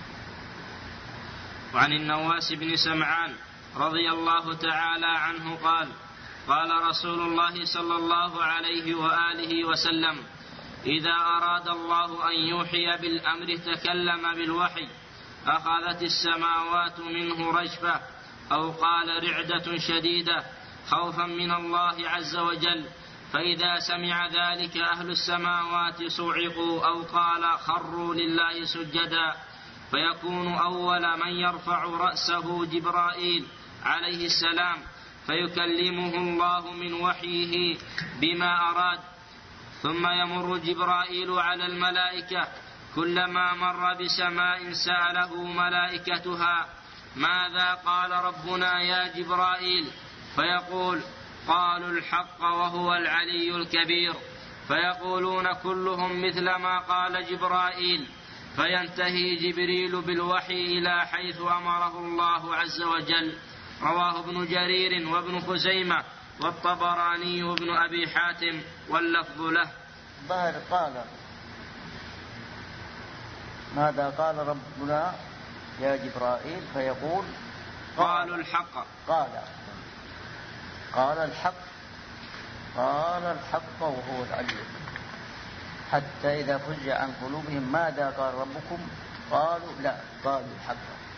وعن النواس بن سمعان رضي الله تعالى عنه قال قال رسول الله صلى الله عليه وآله وسلم إذا أراد الله أن يوحي بالأمر تكلم بالوحي أخذت السماوات منه رجفة أو قال رعدة شديدة خوفا من الله عز وجل، فإذا سمع ذلك أهل السماوات صعقوا أو قال خروا لله سجدا، فيكون أول من يرفع رأسه جبرائيل عليه السلام فيكلمه الله من وحيه بما أراد، ثم يمر جبرائيل على الملائكة كلما مر بسماء سأله ملائكتها ماذا قال ربنا يا جبرائيل، فيقول قالوا الحق وهو العلي الكبير، فيقولون كلهم مثل ما قال جبرائيل، فينتهي جبريل بالوحي إلى حيث أمره الله عز وجل. رواه ابن جرير وابن خزيمة والطبراني وابن أبي حاتم واللفظ له. ظاهر قال ماذا قال ربنا يا جبرائيل، فيقول قالوا الحق قال قال الحق قال الحق وهو العلي، حتى إذا فزع عن قلوبهم ماذا قال ربكم قالوا لا قالوا الحق.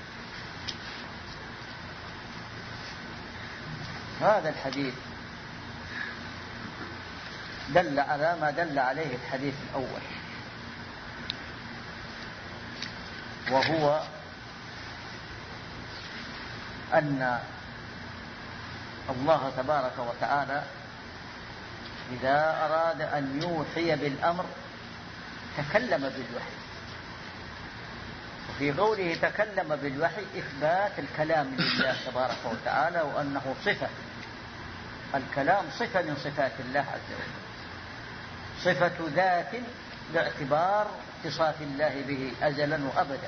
هذا الحديث دل على ما دل عليه الحديث الأول، وهو أن الله تبارك وتعالى إذا أراد أن يوحي بالأمر تكلم بالوحي، وفي قوله تكلم بالوحي إثبات الكلام لله تبارك وتعالى وأنه صفة، الكلام صفة من صفات الله عز وجل، صفة ذات باعتبار اتصاف الله به أزلا وأبدا،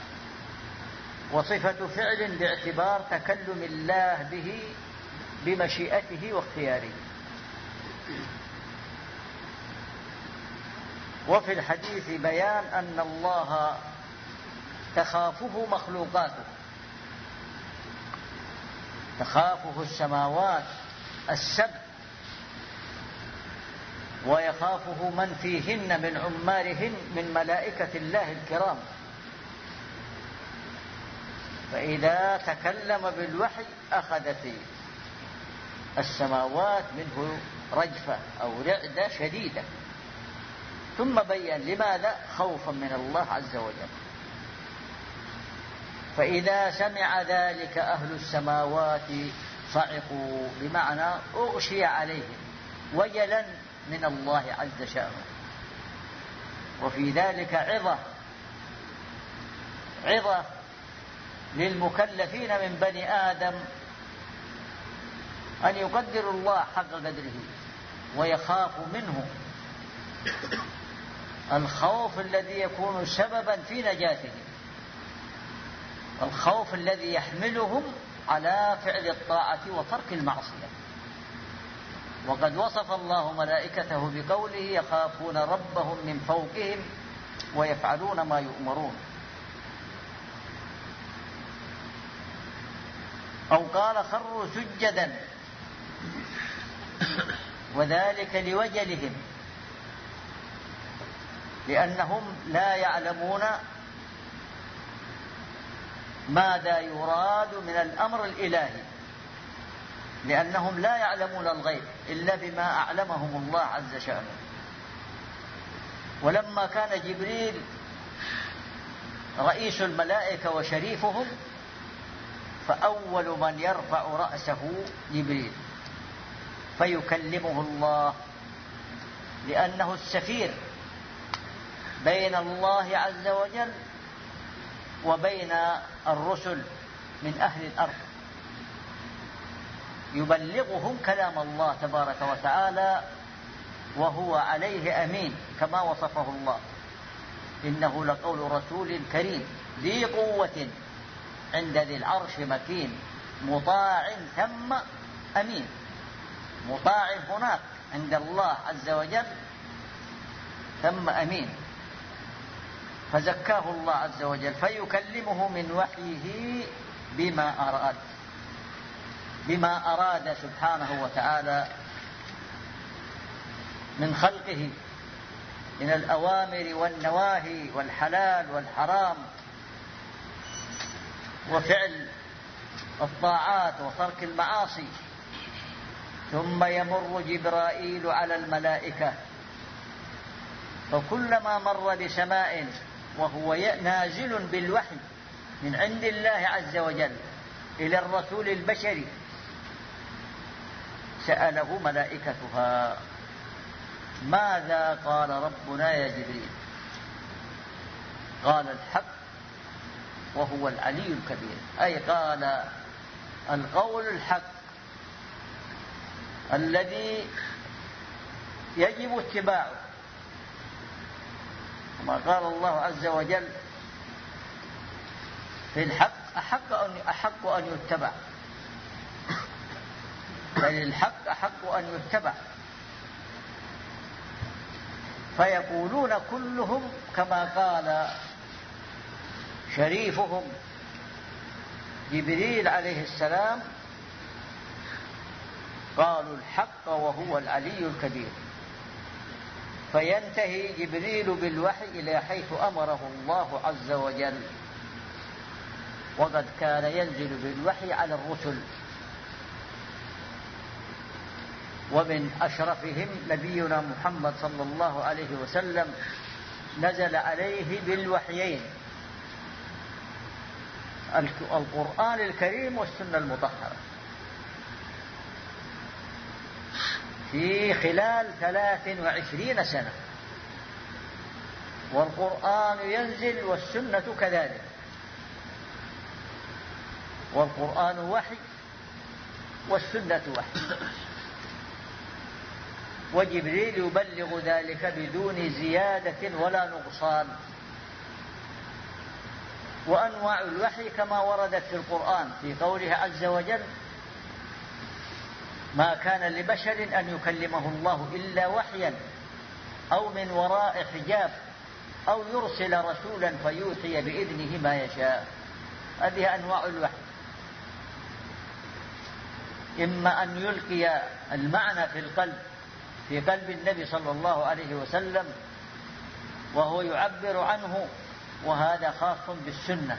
وصفة فعل باعتبار تكلم الله به بمشيئته واختياره. وفي الحديث بيان أن الله تخافه مخلوقاته، تخافه السماوات السبع ويخافه من فيهن من عمارهن من ملائكة الله الكرام، فإذا تكلم بالوحي أخذت السماوات منه رجفة أو رعدة شديدة، ثم بيّن لماذا خوفا من الله عز وجل. فإذا سمع ذلك أهل السماوات صعقوا، بمعنى أغشي عليهم وجلا من الله عز شأنه. وفي ذلك عظة عظة للمكلفين من بني آدم أن يقدروا الله حق قدره ويخافوا منه الخوف الذي يكون سببا في نجاتهم، الخوف الذي يحملهم على فعل الطاعة وترك المعصية. وقد وصف الله ملائكته بقوله يخافون ربهم من فوقهم ويفعلون ما يؤمرون، أو قال خروا سجدا، وذلك لوجلهم، لأنهم لا يعلمون ماذا يراد من الأمر الإلهي، لأنهم لا يعلمون الغيب إلا بما أعلمهم الله عز شأنه. ولما كان جبريل رئيس الملائكة وشريفهم، فأول من يرفع رأسه جبريل فيكلمه الله، لأنه السفير بين الله عز وجل وبين الرسل من أهل الأرض. يبلغهم كلام الله تبارك وتعالى وهو عليه أمين كما وصفه الله: إنه لقول رسول كريم ذي قوة عند ذي العرش مكين مطاع ثم أمين. مطاع هناك عند الله عز وجل ثم أمين. فزكاه الله عز وجل فيكلمه من وحيه بما أراد بما أراد سبحانه وتعالى من خلقه من الأوامر والنواهي والحلال والحرام وفعل الطاعات وترك المعاصي. ثم يمر جبرائيل على الملائكة، فكلما مر بسماء وهو نازل بالوحي من عند الله عز وجل إلى الرسول البشري سأله ملائكتها: ماذا قال ربنا يا جبريل؟ قال: الحق وهو العلي الكبير، أي قال القول الحق الذي يجب اتباعه. كما قال الله عز وجل في الحق: أحق أن أحق أن يتبع، بل الحق أحق أن يتبع. فيقولون كلهم كما قال شريفهم جبريل عليه السلام: قالوا الحق وهو العلي الكبير. فينتهي جبريل بالوحي إلى حيث أمره الله عز وجل، وقد كان ينزل بالوحي على الرسل، ومن أشرفهم نبينا محمد صلى الله عليه وسلم نزل عليه بالوحيين: القرآن الكريم والسنة المطهرة، في خلال ثلاث وعشرين سنة. والقرآن ينزل والسنة كذلك، والقرآن وحي والسنة وحي، وجبريل يبلغ ذلك بدون زيادة ولا نقصان. وأنواع الوحي كما وردت في القرآن في قوله عز وجل: ما كان لبشر أن يكلمه الله إلا وحيا أو من وراء حجاب أو يرسل رسولا فيوحي بإذنه ما يشاء. هذه أنواع الوحي: إما أن يلقي المعنى في القلب في قلب النبي صلى الله عليه وسلم وهو يعبر عنه، وهذا خاص بالسنة.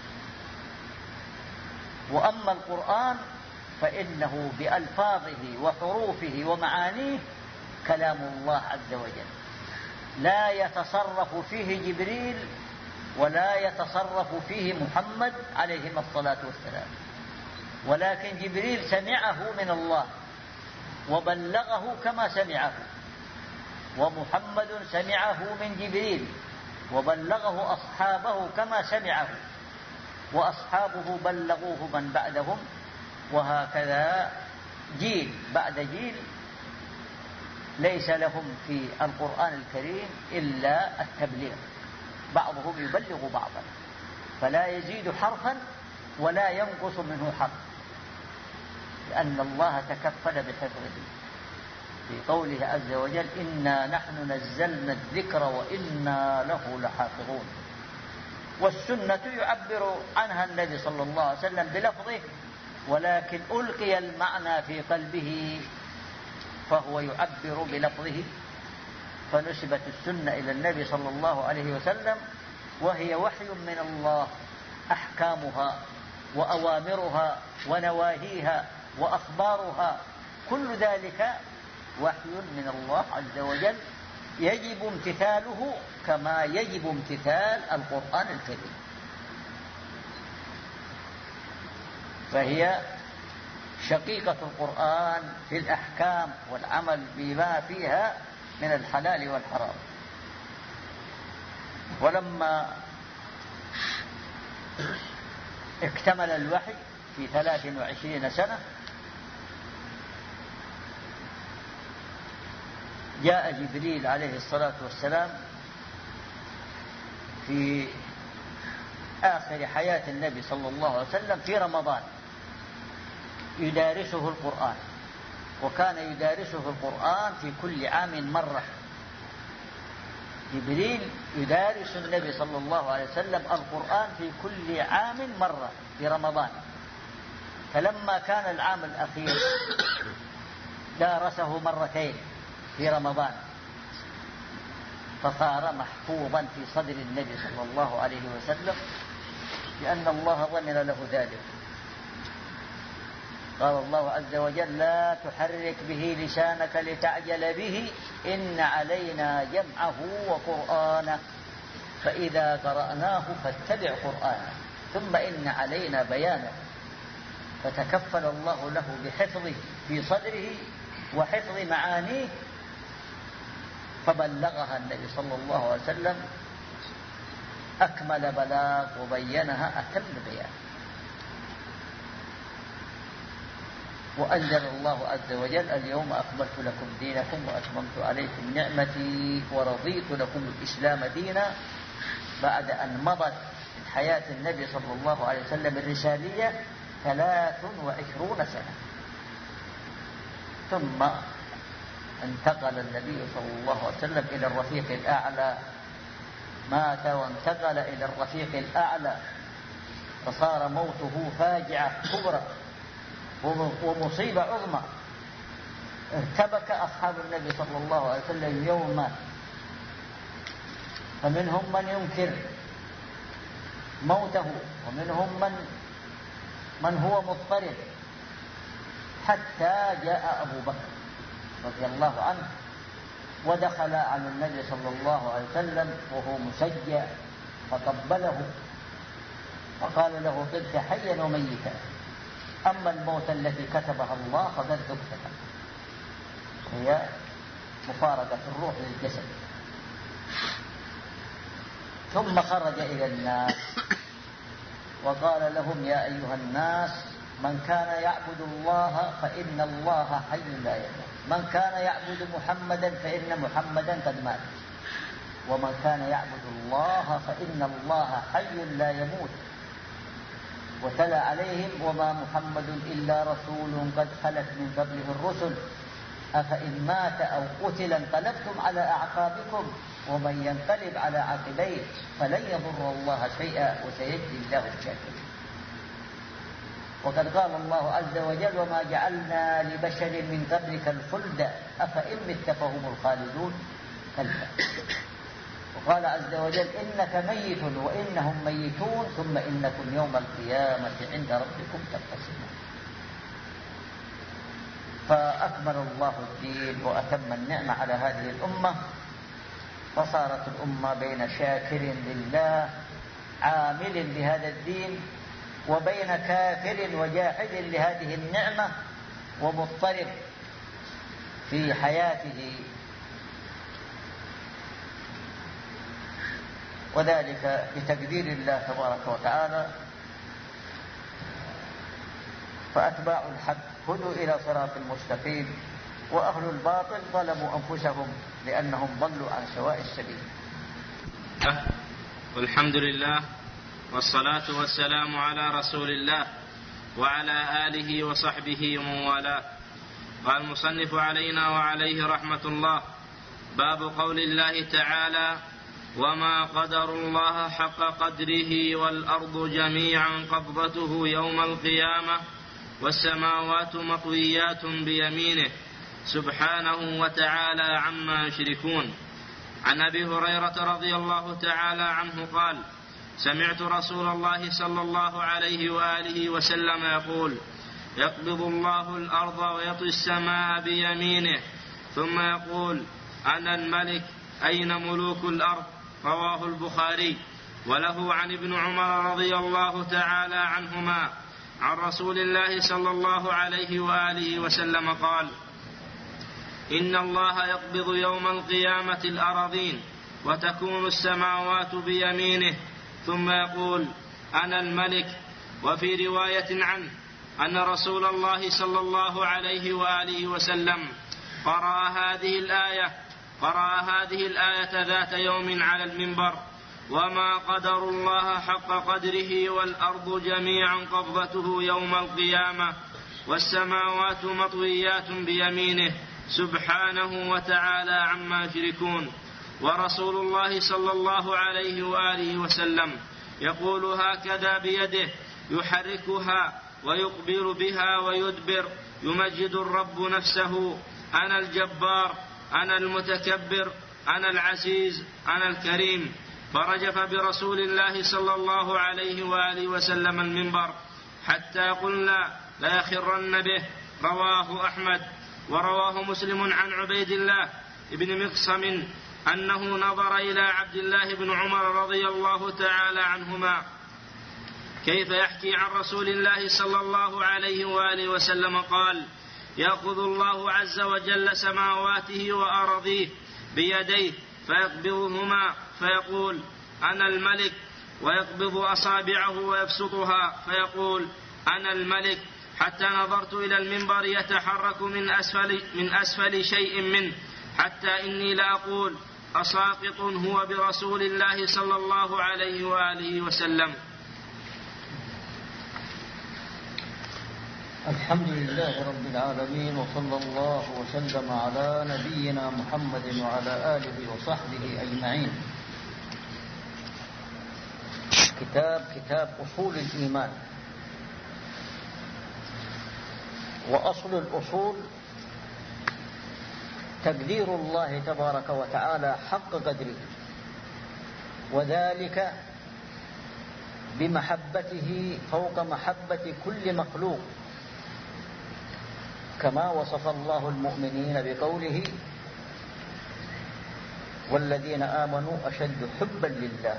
وأما القرآن فإنه بألفاظه وحروفه ومعانيه كلام الله عز وجل، لا يتصرف فيه جبريل ولا يتصرف فيه محمد عليهما الصلاة والسلام، ولكن جبريل سمعه من الله وبلغه كما سمعه، ومحمد سمعه من جبريل وبلغه أصحابه كما سمعه، وأصحابه بلغوه من بعدهم، وهكذا جيل بعد جيل ليس لهم في القرآن الكريم إلا التبليغ، بعضهم يبلغ بعضا، فلا يزيد حرفا ولا ينقص منه حرف، لأن الله تكفل بحفظه في قوله عز وجل: إنا نحن نزلنا الذكر وإنا له لحافظون. والسنة يعبر عنها النبي صلى الله عليه وسلم بلفظه، ولكن ألقي المعنى في قلبه فهو يعبر بلفظه، فنسبت السنة إلى النبي صلى الله عليه وسلم، وهي وحي من الله، أحكامها وأوامرها ونواهيها وأخبارها كل ذلك وحي من الله عز وجل، يجب امتثاله كما يجب امتثال القرآن الكريم. فهي شقيقة القرآن في الأحكام والعمل بما فيها من الحلال والحرام. ولما اكتمل الوحي في ثلاث وعشرين سنة جاء جبريل عليه الصلاة والسلام في آخر حياة النبي صلى الله عليه وسلم في رمضان يدارسه القرآن، وكان يدارسه القرآن في كل عام مرة. جبريل يدارس النبي صلى الله عليه وسلم القرآن في كل عام مرة في رمضان. فلما كان العام الأخير دارسه مرتين في رمضان، فصار محفوظا في صدر النبي صلى الله عليه وسلم لأن الله ضمن له ذلك. قال الله عز وجل: لا تحرك به لسانك لتعجل به إن علينا جمعه وقرآنه فإذا قرأناه فاتبع قرآنه ثم إن علينا بيانه. فتكفل الله له بحفظه في صدره وحفظ معانيه، فبلغها النبي صلى الله عليه وسلم أكمل بلاغ وبينها أتم بيان. وأنزل الله عز وجل: اليوم أكملت لكم دينكم وأتممت عليكم نعمتي ورضيت لكم الإسلام دينا، بعد أن مضت من حياة النبي صلى الله عليه وسلم الرسالية ثلاث وعشرون سنة. ثم انتقل النبي صلى الله عليه وسلم إلى الرفيق الأعلى، مات وانتقل إلى الرفيق الأعلى، فصار موته فاجعة كبرى ومصيبة عظمى. ارتبك أصحاب النبي صلى الله عليه وسلم يوم مات، فمنهم من ينكر موته ومنهم من من هو مضطرب، حتى جاء أبو بكر رضي الله عنه ودخل على النبي صلى الله عليه وسلم وهو مسجع، فقبله وقال له: طبت حيا وميتا، أما الموت التي كتبها الله فقد ذقتها، هي مفارقة الروح للجسد. ثم خرج إلى الناس وقال لهم: يا أيها الناس، من كان يعبد الله فإن الله حي لا يموت، من كان يعبد محمدا فإن محمدا قد مات، ومن كان يعبد الله فإن الله حي لا يموت. وتلا عليهم: وما محمد إلا رسول قد خلت من قبله الرسل أفإن مات أو قتل انقلبتم على أعقابكم ومن ينقلب على عقبيه فلن يضر الله شيئا وسيجزي الله الشاكرين. وقد قال الله عز وجل: وما جعلنا لبشر من قبلك الخلد أفإن مت فهم الخالدون كلا. وقال عز وجل: إنك ميت وإنهم ميتون ثم إنكم يوم القيامة عند ربكم تختصمون. فأكمل الله الدين وأتم النعمة على هذه الأمة، فصارت الأمة بين شاكر لله عامل بهذا الدين وبين كافر وجاحد لهذه النعمة ومضطرب في حياته، وذلك بتقدير الله تبارك وتعالى. فأتباع الحق هدوا إلى صراط المستقيم، وأهل الباطل ظلموا أنفسهم لأنهم ضلوا عن سواء السبيل. والحمد لله والصلاة والسلام على رسول الله وعلى آله وصحبه ومن والاه. قال المصنف علينا وعليه رحمة الله: باب قول الله تعالى: وما قدر الله حق قدره والأرض جميعا قبضته يوم القيامة والسماوات مطويات بيمينه سبحانه وتعالى عما يشركون. عن أبي هريرة رضي الله تعالى عنه قال: سمعت رسول الله صلى الله عليه وآله وسلم يقول: يقبض الله الأرض ويطوي السماء بيمينه ثم يقول: أنا الملك أين ملوك الأرض؟ رواه البخاري. وله عن ابن عمر رضي الله تعالى عنهما عن رسول الله صلى الله عليه وآله وسلم قال: إن الله يقبض يوم القيامة الأراضين وتكون السماوات بيمينه ثم يقول: أنا الملك. وفي رواية عنه أن رسول الله صلى الله عليه وآله وسلم قرأ هذه الآية قرأ هذه الآية ذات يوم على المنبر: وما قدروا الله حق قدره والأرض جميعا قبضته يوم القيامة والسماوات مطويات بيمينه سبحانه وتعالى عما يشركون. ورسول الله صلى الله عليه وآله وسلم يقول هكذا بيده يحركها ويقبل بها ويدبر، يمجد الرب نفسه: أنا الجبار، أنا المتكبر، أنا العزيز، أنا الكريم. فرجف برسول الله صلى الله عليه وآله وسلم المنبر حتى قلنا ليخرن به. رواه أحمد. ورواه مسلم عن عبيد الله بن مقسم أنه نظر إلى عبد الله بن عمر رضي الله تعالى عنهما كيف يحكي عن رسول الله صلى الله عليه وآله وسلم قال: يأخذ الله عز وجل سماواته وأرضيه بيديه فيقبضهما فيقول: أنا الملك، ويقبض أصابعه ويبسطها فيقول: أنا الملك، حتى نظرت إلى المنبر يتحرك من أسفل, من أسفل شيء منه، حتى إني لأقول: أساقط هو برسول الله صلى الله عليه وآله وسلم. الحمد لله رب العالمين، وصلى الله وسلم على نبينا محمد وعلى آله وصحبه أجمعين. كتاب كتاب أصول الإيمان. وأصل الأصول تقدير الله تبارك وتعالى حق قدره، وذلك بمحبته فوق محبة كل مخلوق، كما وصف الله المؤمنين بقوله: والذين آمنوا أشد حبا لله.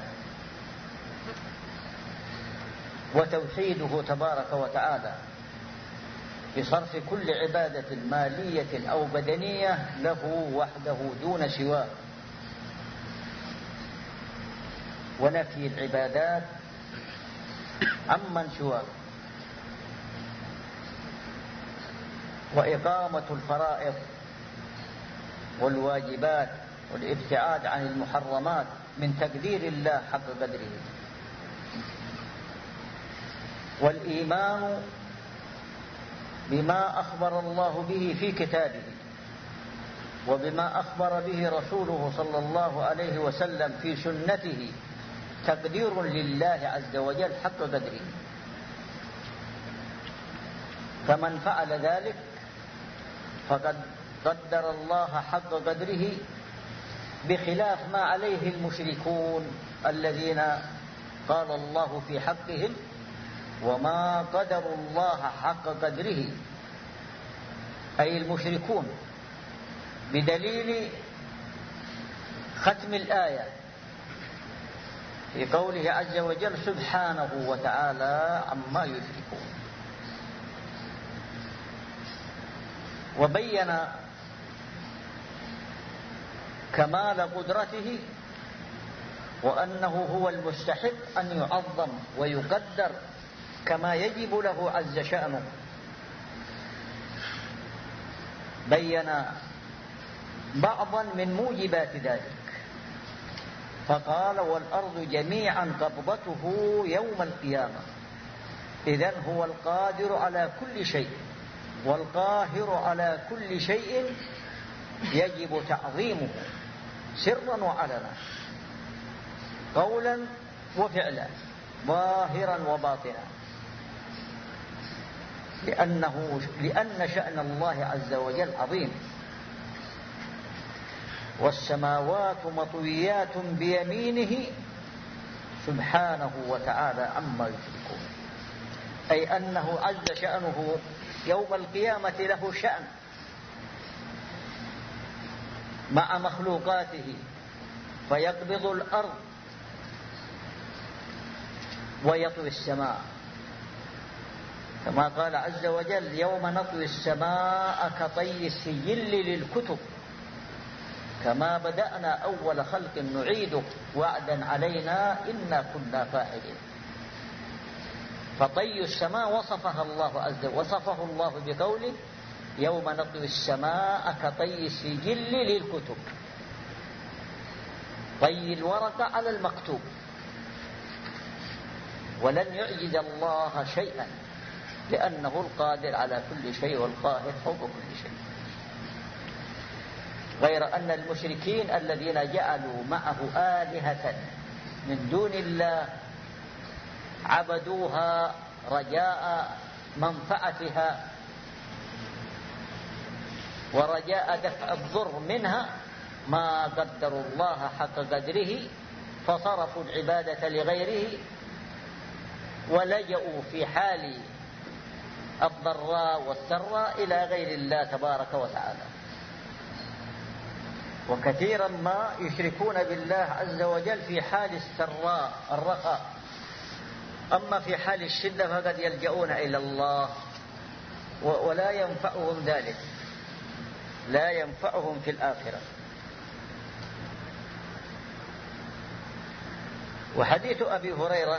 وتوحيده تبارك وتعالى بصرف كل عبادة مالية أو بدنية له وحده دون سواه، ونفي العبادات عمن سواه، وإقامة الفرائض والواجبات والابتعاد عن المحرمات من تقدير الله حق قدره. والإيمان بما أخبر الله به في كتابه، وبما أخبر به رسوله صلى الله عليه وسلم في سنته تقدير لله عز وجل حق قدره. فمن فعل ذلك فقد قدر الله حق قدره، بخلاف ما عليه المشركون الذين قال الله في حقهم: وما قدروا الله حق قدره، أي المشركون، بدليل ختم الآية في قوله عز وجل: سبحانه وتعالى عما يشركون. وبين كمال قدرته، وأنه هو المستحق أن يعظم ويقدر كما يجب له عز شأنه. بين بعضا من موجبات ذلك فقال: والأرض جميعا قبضته يوم القيامة. إذن هو القادر على كل شيء والقاهر على كل شيء، يجب تعظيمه سرا وعلنا، قولا وفعلا، ظاهرا وباطنا، لأنه لأن شأن الله عز وجل عظيم. والسماوات مطويات بيمينه سبحانه وتعالى عما يشركون، أي أنه عز شأنه يوم القيامة له شأن مع مخلوقاته، فيقبض الأرض ويطوي السماء، كما قال عز وجل: يوم نطوي السماء كطي السجل للكتب كما بدأنا أول خلق نعيده وعدا علينا إنا كنا فاعلين. فطي السماء وصفها الله عز وجل، وصفه الله بقوله: يوم نطوي السماء كطي السجل للكتب. طي الورقة على المكتوب، ولن يعجز الله شيئا لأنه القادر على كل شيء والقاهر فوق كل شيء. غير أن المشركين الذين جعلوا معه آلهة من دون الله عبدوها رجاء منفعتها ورجاء دفع الضر منها ما قدروا الله حق قدره، فصرفوا العبادة لغيره ولجأوا في حال الضراء والسراء إلى غير الله تبارك وتعالى. وكثيرا ما يشركون بالله عز وجل في حال السراء الرخاء، أما في حال الشدة فقد يلجؤون إلى الله ولا ينفعهم ذلك، لا ينفعهم في الآخرة. وحديث أبي هريرة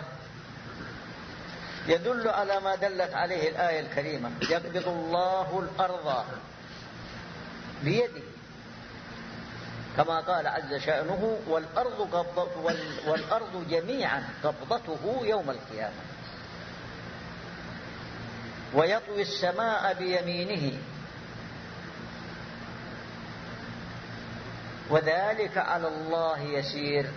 يدل على ما دلت عليه الآية الكريمة: يقبض الله الأرض بيده، كما قال عز شأنه: والأرض, قبض والأرض جميعا قبضته يوم القيامة، ويطوي السماء بيمينه، وذلك على الله يسير.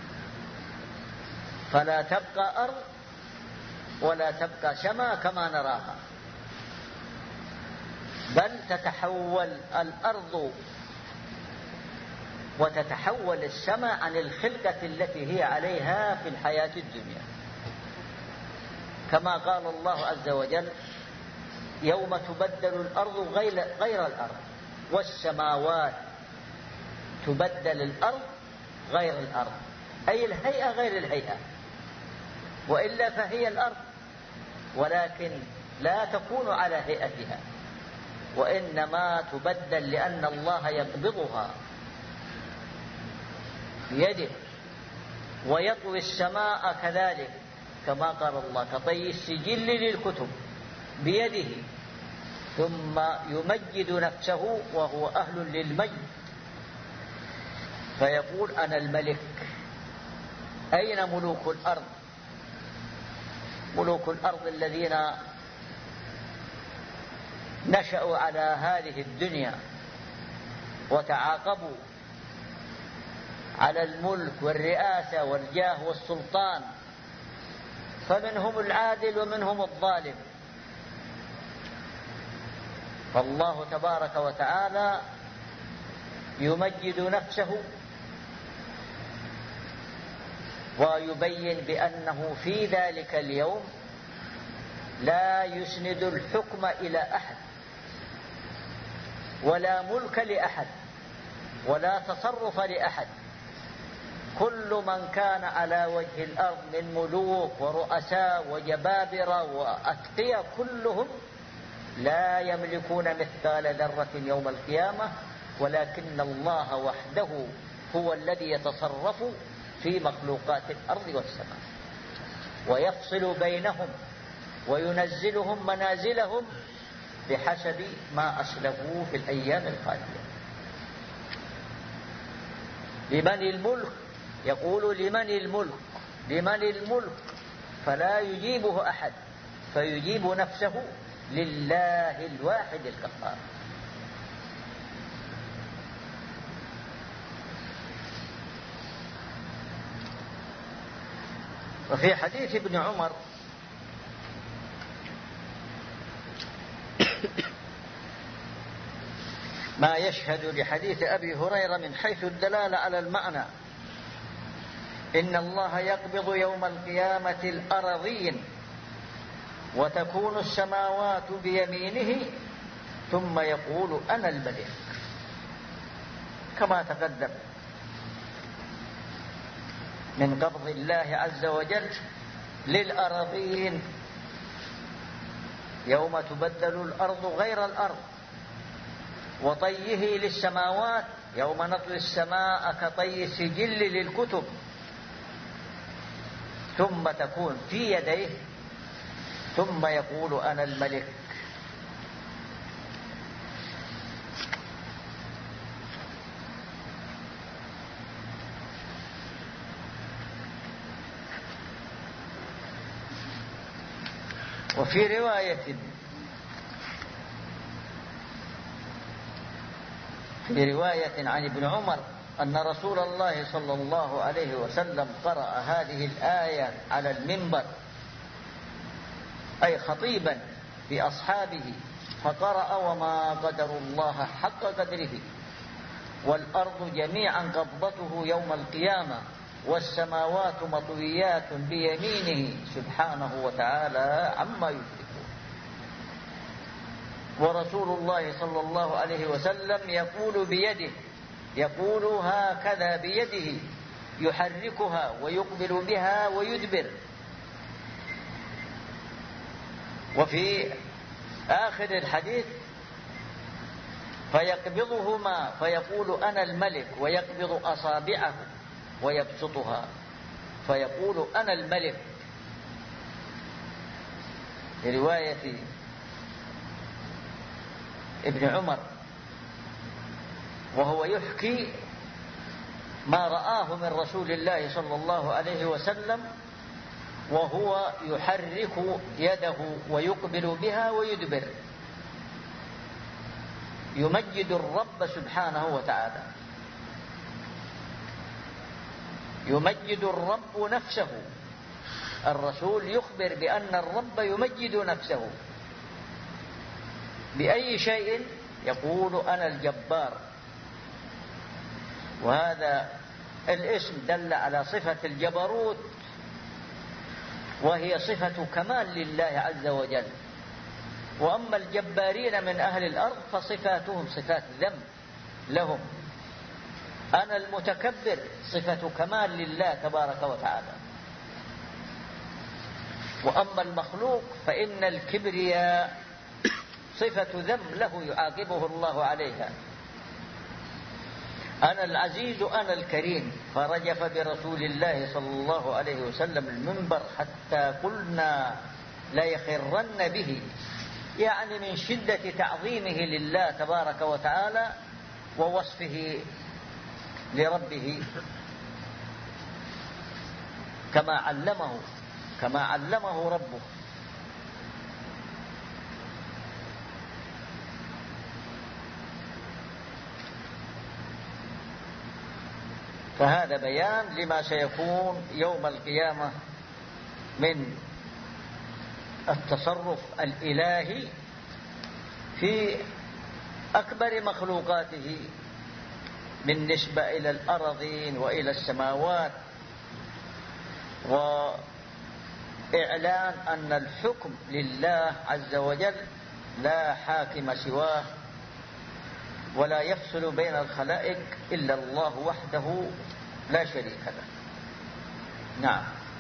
فلا تبقى أرض ولا تبقى سماء كما نراها، بل تتحول الأرض وتتحول السماء عن الخلقة التي هي عليها في الحياة الدنيا، كما قال الله عز وجل: يوم تبدل الأرض غير, غير الأرض والسماوات، تبدل الأرض غير الأرض، أي الهيئة غير الهيئة، وإلا فهي الأرض ولكن لا تكون على هيئتها، وإنما تبدل لأن الله يقبضها بيده، ويطوي السماء كذلك، كما قال الله: كطي السجل للكتب بيده، ثم يمجد نفسه وهو أهل للمجد فيقول: أنا الملك. أين ملوك الأرض؟ ملوك الأرض الذين نشأوا على هذه الدنيا وتعاقبوا على الملك والرئاسة والجاه والسلطان، فمنهم العادل ومنهم الظالم. فالله تبارك وتعالى يمجد نفسه ويبين بأنه في ذلك اليوم لا يسند الحكم إلى أحد، ولا ملك لأحد، ولا تصرف لأحد. كل من كان على وجه الأرض من ملوك ورؤساء وجبابرة وأتقياء كلهم لا يملكون مثقال ذرة يوم القيامة، ولكن الله وحده هو الذي يتصرف في مخلوقات الأرض والسماء، ويفصل بينهم وينزلهم منازلهم بحسب ما أسلفوا في الأيام الخالية. لمن الملك؟ يقول: لمن الملك؟ لمن الملك؟ فلا يجيبه أحد، فيجيب نفسه: لله الواحد القهار. وفي حديث ابن عمر ما يشهد لحديث أبي هريرة من حيث الدلالة على المعنى: إن الله يقبض يوم القيامة الأراضين وتكون السماوات بيمينه ثم يقول: أنا الملك، كما تقدم من قبض الله عز وجل للأراضين يوم تبدل الأرض غير الأرض، وطيه للسماوات يوم نطوي السماء كطي السجل للكتب، ثم تكون في يديه ثم يقول: أنا الملك. وفي رواية في رواية عن ابن عمر أن رسول الله صلى الله عليه وسلم قرأ هذه الآية على المنبر، أي خطيبا بأصحابه، فقرأ: وما قدر الله حق قدره والأرض جميعا قبضته يوم القيامة والسماوات مطويات بيمينه سبحانه وتعالى عما يشركون. ورسول الله صلى الله عليه وسلم يقول بيده، يقول هكذا بيده يحركها ويقبل بها ويدبر. وفي آخر الحديث: فيقبضهما فيقول أنا الملك، ويقبض أصابعه ويبسطها فيقول أنا الملك. في رواية ابن عمر وهو يحكي ما رآه من رسول الله صلى الله عليه وسلم وهو يحرك يده ويقبل بها ويدبر، يمجد الرب سبحانه وتعالى، يمجد الرب نفسه. الرسول يخبر بأن الرب يمجد نفسه بأي شيء؟ يقول أنا الجبار. وهذا الاسم دل على صفة الجبروت، وهي صفة كمال لله عز وجل. وأما الجبارين من أهل الأرض فصفاتهم صفات ذم لهم. أنا المتكبر صفة كمال لله تبارك وتعالى. وأما المخلوق فإن الكبرياء صفة ذم له يعاقبه الله عليها. أنا العزيز أنا الكريم، فرجف برسول الله صلى الله عليه وسلم المنبر حتى قلنا ليخرن به، يعني من شدة تعظيمه لله تبارك وتعالى ووصفه لربه كما علمه كما علمه ربه. فهذا بيان لما سيكون يوم القيامة من التصرف الإلهي في أكبر مخلوقاته بالنسبة إلى الأراضين وإلى السماوات، وإعلان أن الحكم لله عز وجل لا حاكم سواه، ولا يفصل بين الخلائق إلا الله وحده لا شريك له. نعم.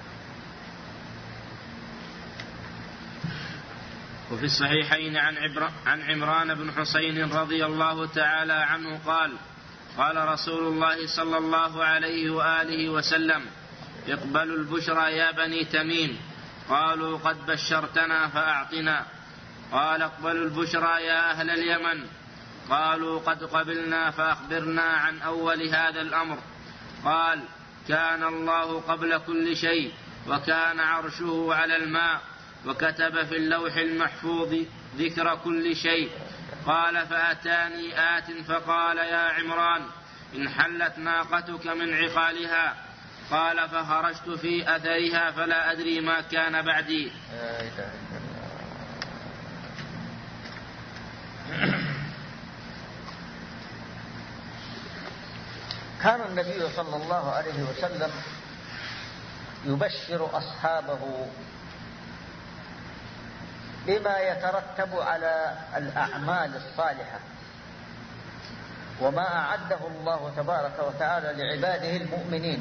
وفي الصحيحين عن, عن عمران بن حسين رضي الله تعالى عنه قال: قال رسول الله صلى الله عليه وآله وسلم: اقبلوا البشرى يا بني تميم. قالوا: قد بشرتنا فأعطنا. قال: اقبلوا البشرى يا أهل اليمن. قالوا: قد قبلنا فأخبرنا عن أول هذا الأمر. قال: كان الله قبل كل شيء، وكان عرشه على الماء، وكتب في اللوح المحفوظ ذكر كل شيء. قال: فأتاني آت فقال: يا عمران، انحلت ناقتك من عقالها. قال: فخرجت في أثرها فلا أدري ما كان بعدي. كان النبي صلى الله عليه وسلم يبشر أصحابه بما يترتب على الأعمال الصالحة وما أعده الله تبارك وتعالى لعباده المؤمنين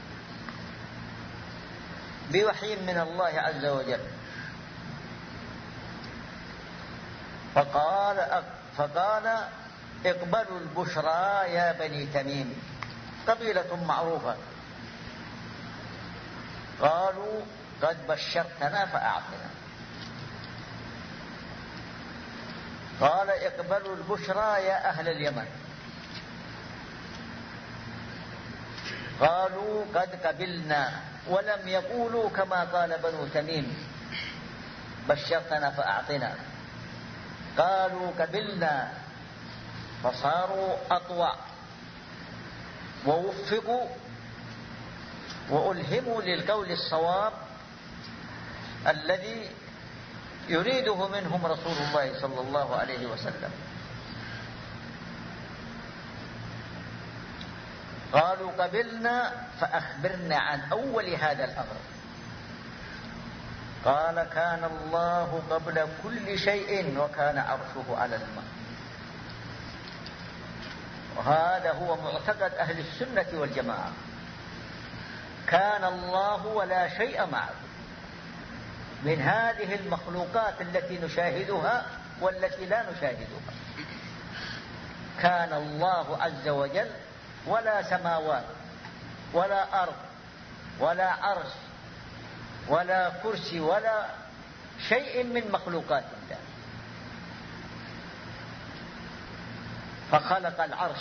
بوحي من الله عز وجل. فقال فقال اقبلوا البشرى يا بني تميم، قبيلة معروفة. قالوا: قد بشرتنا فأعطنا. قال: اقبلوا البشرى يا أهل اليمن. قالوا: قد قبلنا، ولم يقولوا كما قال بنو تميم بشرتنا فأعطنا. قالوا قبلنا، فصاروا أطوع ووفقوا وألهموا للقول الصواب الذي يريده منهم رسول الله صلى الله عليه وسلم. قالوا قبلنا فأخبرنا عن أول هذا الأمر. قال كان الله قبل كل شيء وكان عرشه على الماء. وهذا هو معتقد أهل السنة والجماعة. كان الله ولا شيء معه من هذه المخلوقات التي نشاهدها والتي لا نشاهدها. كان الله عز وجل ولا سماوات ولا أرض ولا عرش ولا كرسي ولا شيء من مخلوقات الله. فخلق العرش،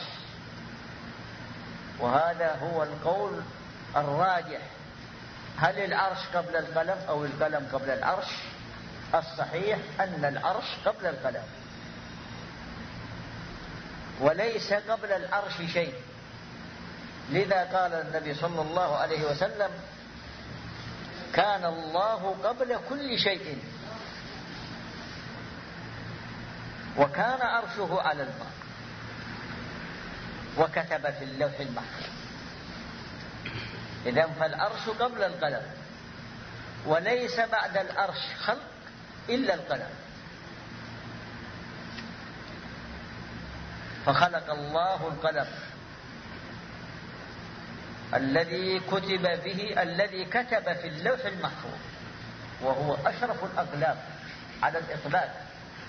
وهذا هو القول الراجح. هل العرش قبل القلم أو القلم قبل العرش؟ الصحيح أن العرش قبل القلم، وليس قبل العرش شيء. لذا قال النبي صلى الله عليه وسلم كان الله قبل كل شيء وكان عرشه على الماء، وكتب في اللوح المحفوظ. إذن فالعرش قبل القلم، وليس بعد العرش خلق إلا القلم. فخلق الله القلم الذي كتب به الذي كتب في اللوح المحفوظ، وهو أشرف الأقلام على الإطلاق.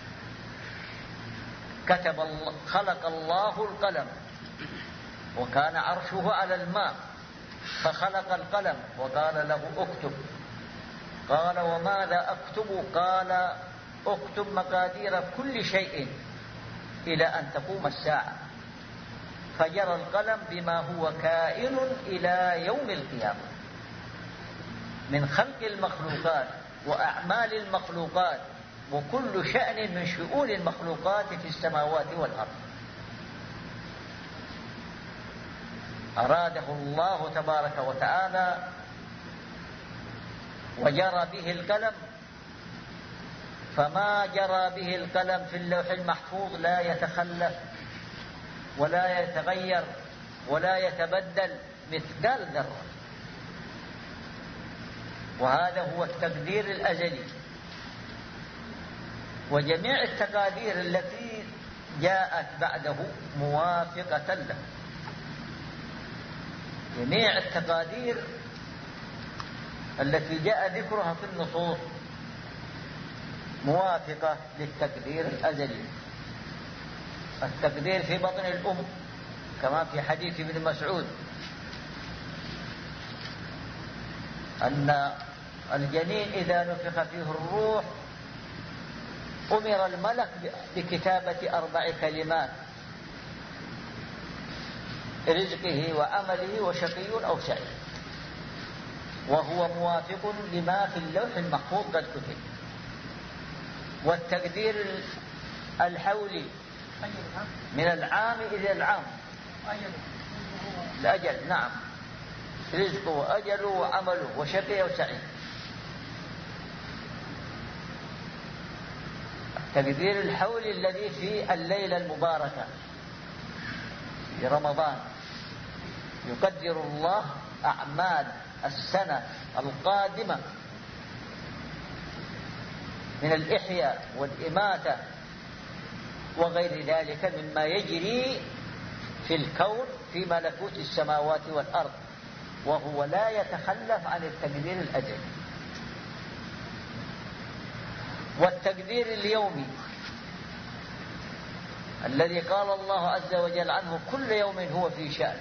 كتب الله خلق الله القلم وكان عرشه على الماء، فخلق القلم وقال له اكتب. قال وماذا أكتب؟ قال اكتب مقادير كل شيء إلى أن تقوم الساعة. فجرى القلم بما هو كائن إلى يوم القيامة من خلق المخلوقات وأعمال المخلوقات وكل شأن من شؤون المخلوقات في السماوات والأرض. أراده الله تبارك وتعالى وجرى به القلم، فما جرى به القلم في اللوح المحفوظ لا يتخلف ولا يتغير ولا يتبدل مثقال ذرة. وهذا هو التقدير الأزلي. وجميع التقادير التي جاءت بعده موافقة له. جميع التقادير التي جاء ذكرها في النصوص موافقة للتقدير الأزلي. التقدير في بطن الأم كما في حديث ابن مسعود أن الجنين إذا نفخ فيه الروح أمر الملك بكتابة أربع كلمات: رزقه وعمله وشقي أو سعيد، وهو موافق لما في اللوح المحفوظ قد كتب. والتقدير الحولي من العام إلى العام، الأجل، نعم، رزقه وأجله وعمله وشقي أو سعيد. التقدير الحولي الذي في الليلة المباركة في رمضان يقدر الله أعمال السنة القادمة من الإحياء والإماتة وغير ذلك مما يجري في الكون في ملكوت السماوات والأرض، وهو لا يتخلف عن التقدير الأجلي. والتقدير اليومي الذي قال الله عز وجل عنه كل يوم هو في شأن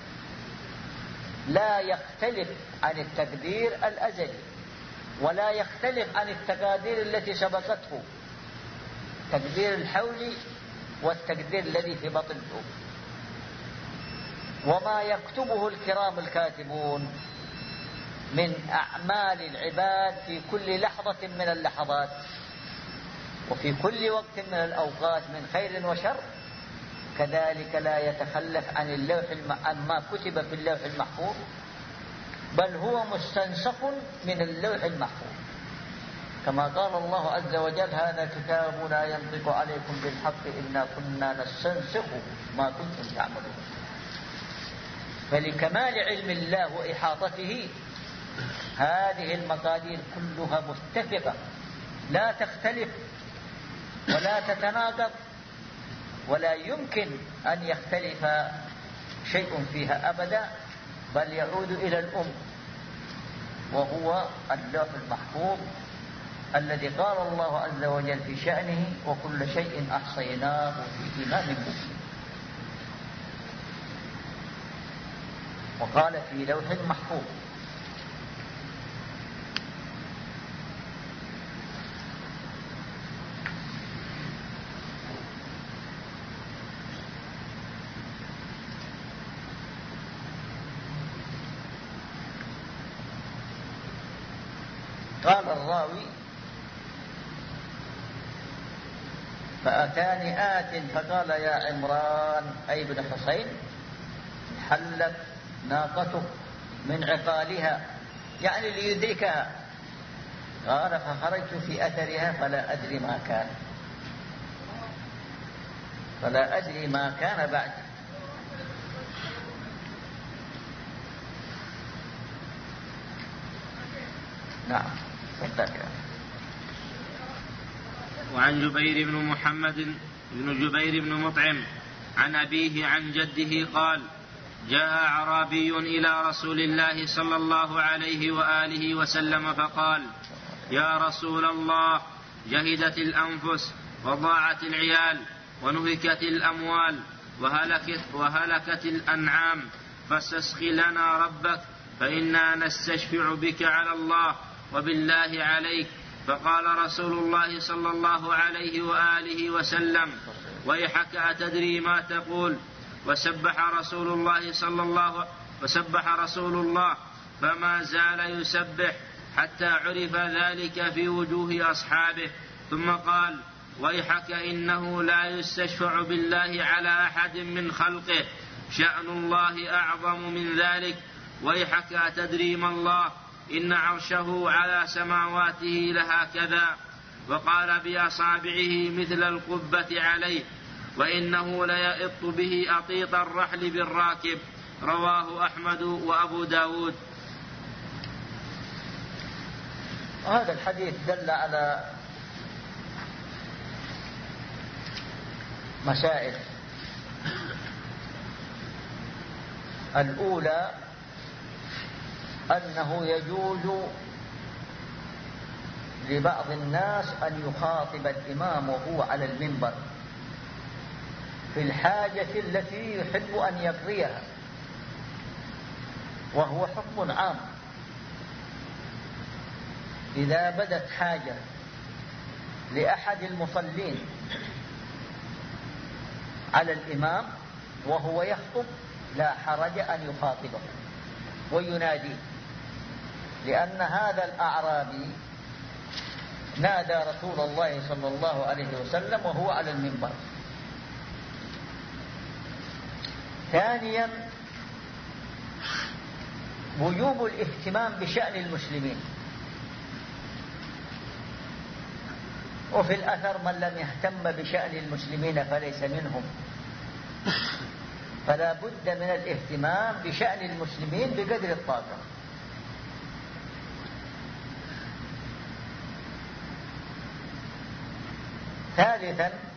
لا يختلف عن التقدير الأزلي ولا يختلف عن التقادير التي سبقته، التقدير الحولي والتقدير الذي في بطن الأم. وما يكتبه الكرام الكاتبون من أعمال العباد في كل لحظة من اللحظات وفي كل وقت من الأوقات من خير وشر، كذلك لا يتخلف عن اللوح الم... عن ما كتب في اللوح المحفوظ، بل هو مستنسخ من اللوح المحفوظ، كما قال الله عز وجل: هذا كتاب لا ينطق عليكم بالحق إنا كنا نستنسخ ما كنتم تعملون. فلكمال علم الله وإحاطته هذه المقادير كلها متفقة لا تختلف ولا تتناقض، ولا يمكن أن يختلف شيء فيها أبدا، بل يعود إلى الأم، وهو اللوح المحفوظ الذي قال الله عز وجل في شأنه: وكل شيء أحصيناه في إمام مبين. وقال في لوح محفوظ. قال الراوي: فأتاني آت فقال: يا عمران أي بن حسين، حلت ناقتك من عقالها، يعني ليدركها. قال: فخرجت في أثرها فلا أدري ما كان فلا أدري ما كان بعد. نعم. وعن جبير بن محمد بن جبير بن مطعم عن أبيه عن جده قال: جاء أعرابي إلى رسول الله صلى الله عليه وآله وسلم فقال: يا رسول الله، جهدت الأنفس وضاعت العيال ونهكت الأموال وهلكت, وهلكت الأنعام، فاستسق لنا ربك فإنا نستشفع بك على الله وبالله عليك. فقال رسول الله صلى الله عليه وآله وسلم: ويحك أتدري ما تقول؟ وسبح رسول الله صلى الله وسبح رسول الله فما زال يسبح حتى عرف ذلك في وجوه أصحابه، ثم قال: ويحك إنه لا يستشفع بالله على أحد من خلقه، شأن الله أعظم من ذلك. ويحك أتدري ما الله؟ إن عرشه على سماواته لهكذا. وقال بأصابعه مثل القبة عليه، وإنه ليئط به أطيط الرحل بالراكب. رواه أحمد وأبو داود. هذا الحديث دل على مسائل. الأولى أنه يجوز لبعض الناس أن يخاطب الإمام وهو على المنبر في الحاجة التي يحب أن يقضيها، وهو حكم عام. إذا بدت حاجة لأحد المصلين على الإمام وهو يخطب لا حرج أن يخاطبه ويناديه، لأن هذا الأعرابي نادى رسول الله صلى الله عليه وسلم وهو على المنبر. ثانيا، وجوب الاهتمام بشأن المسلمين. وفي الأثر: من لم يهتم بشأن المسلمين فليس منهم. فلا بد من الاهتمام بشأن المسلمين بقدر الطاقة. ثالثا،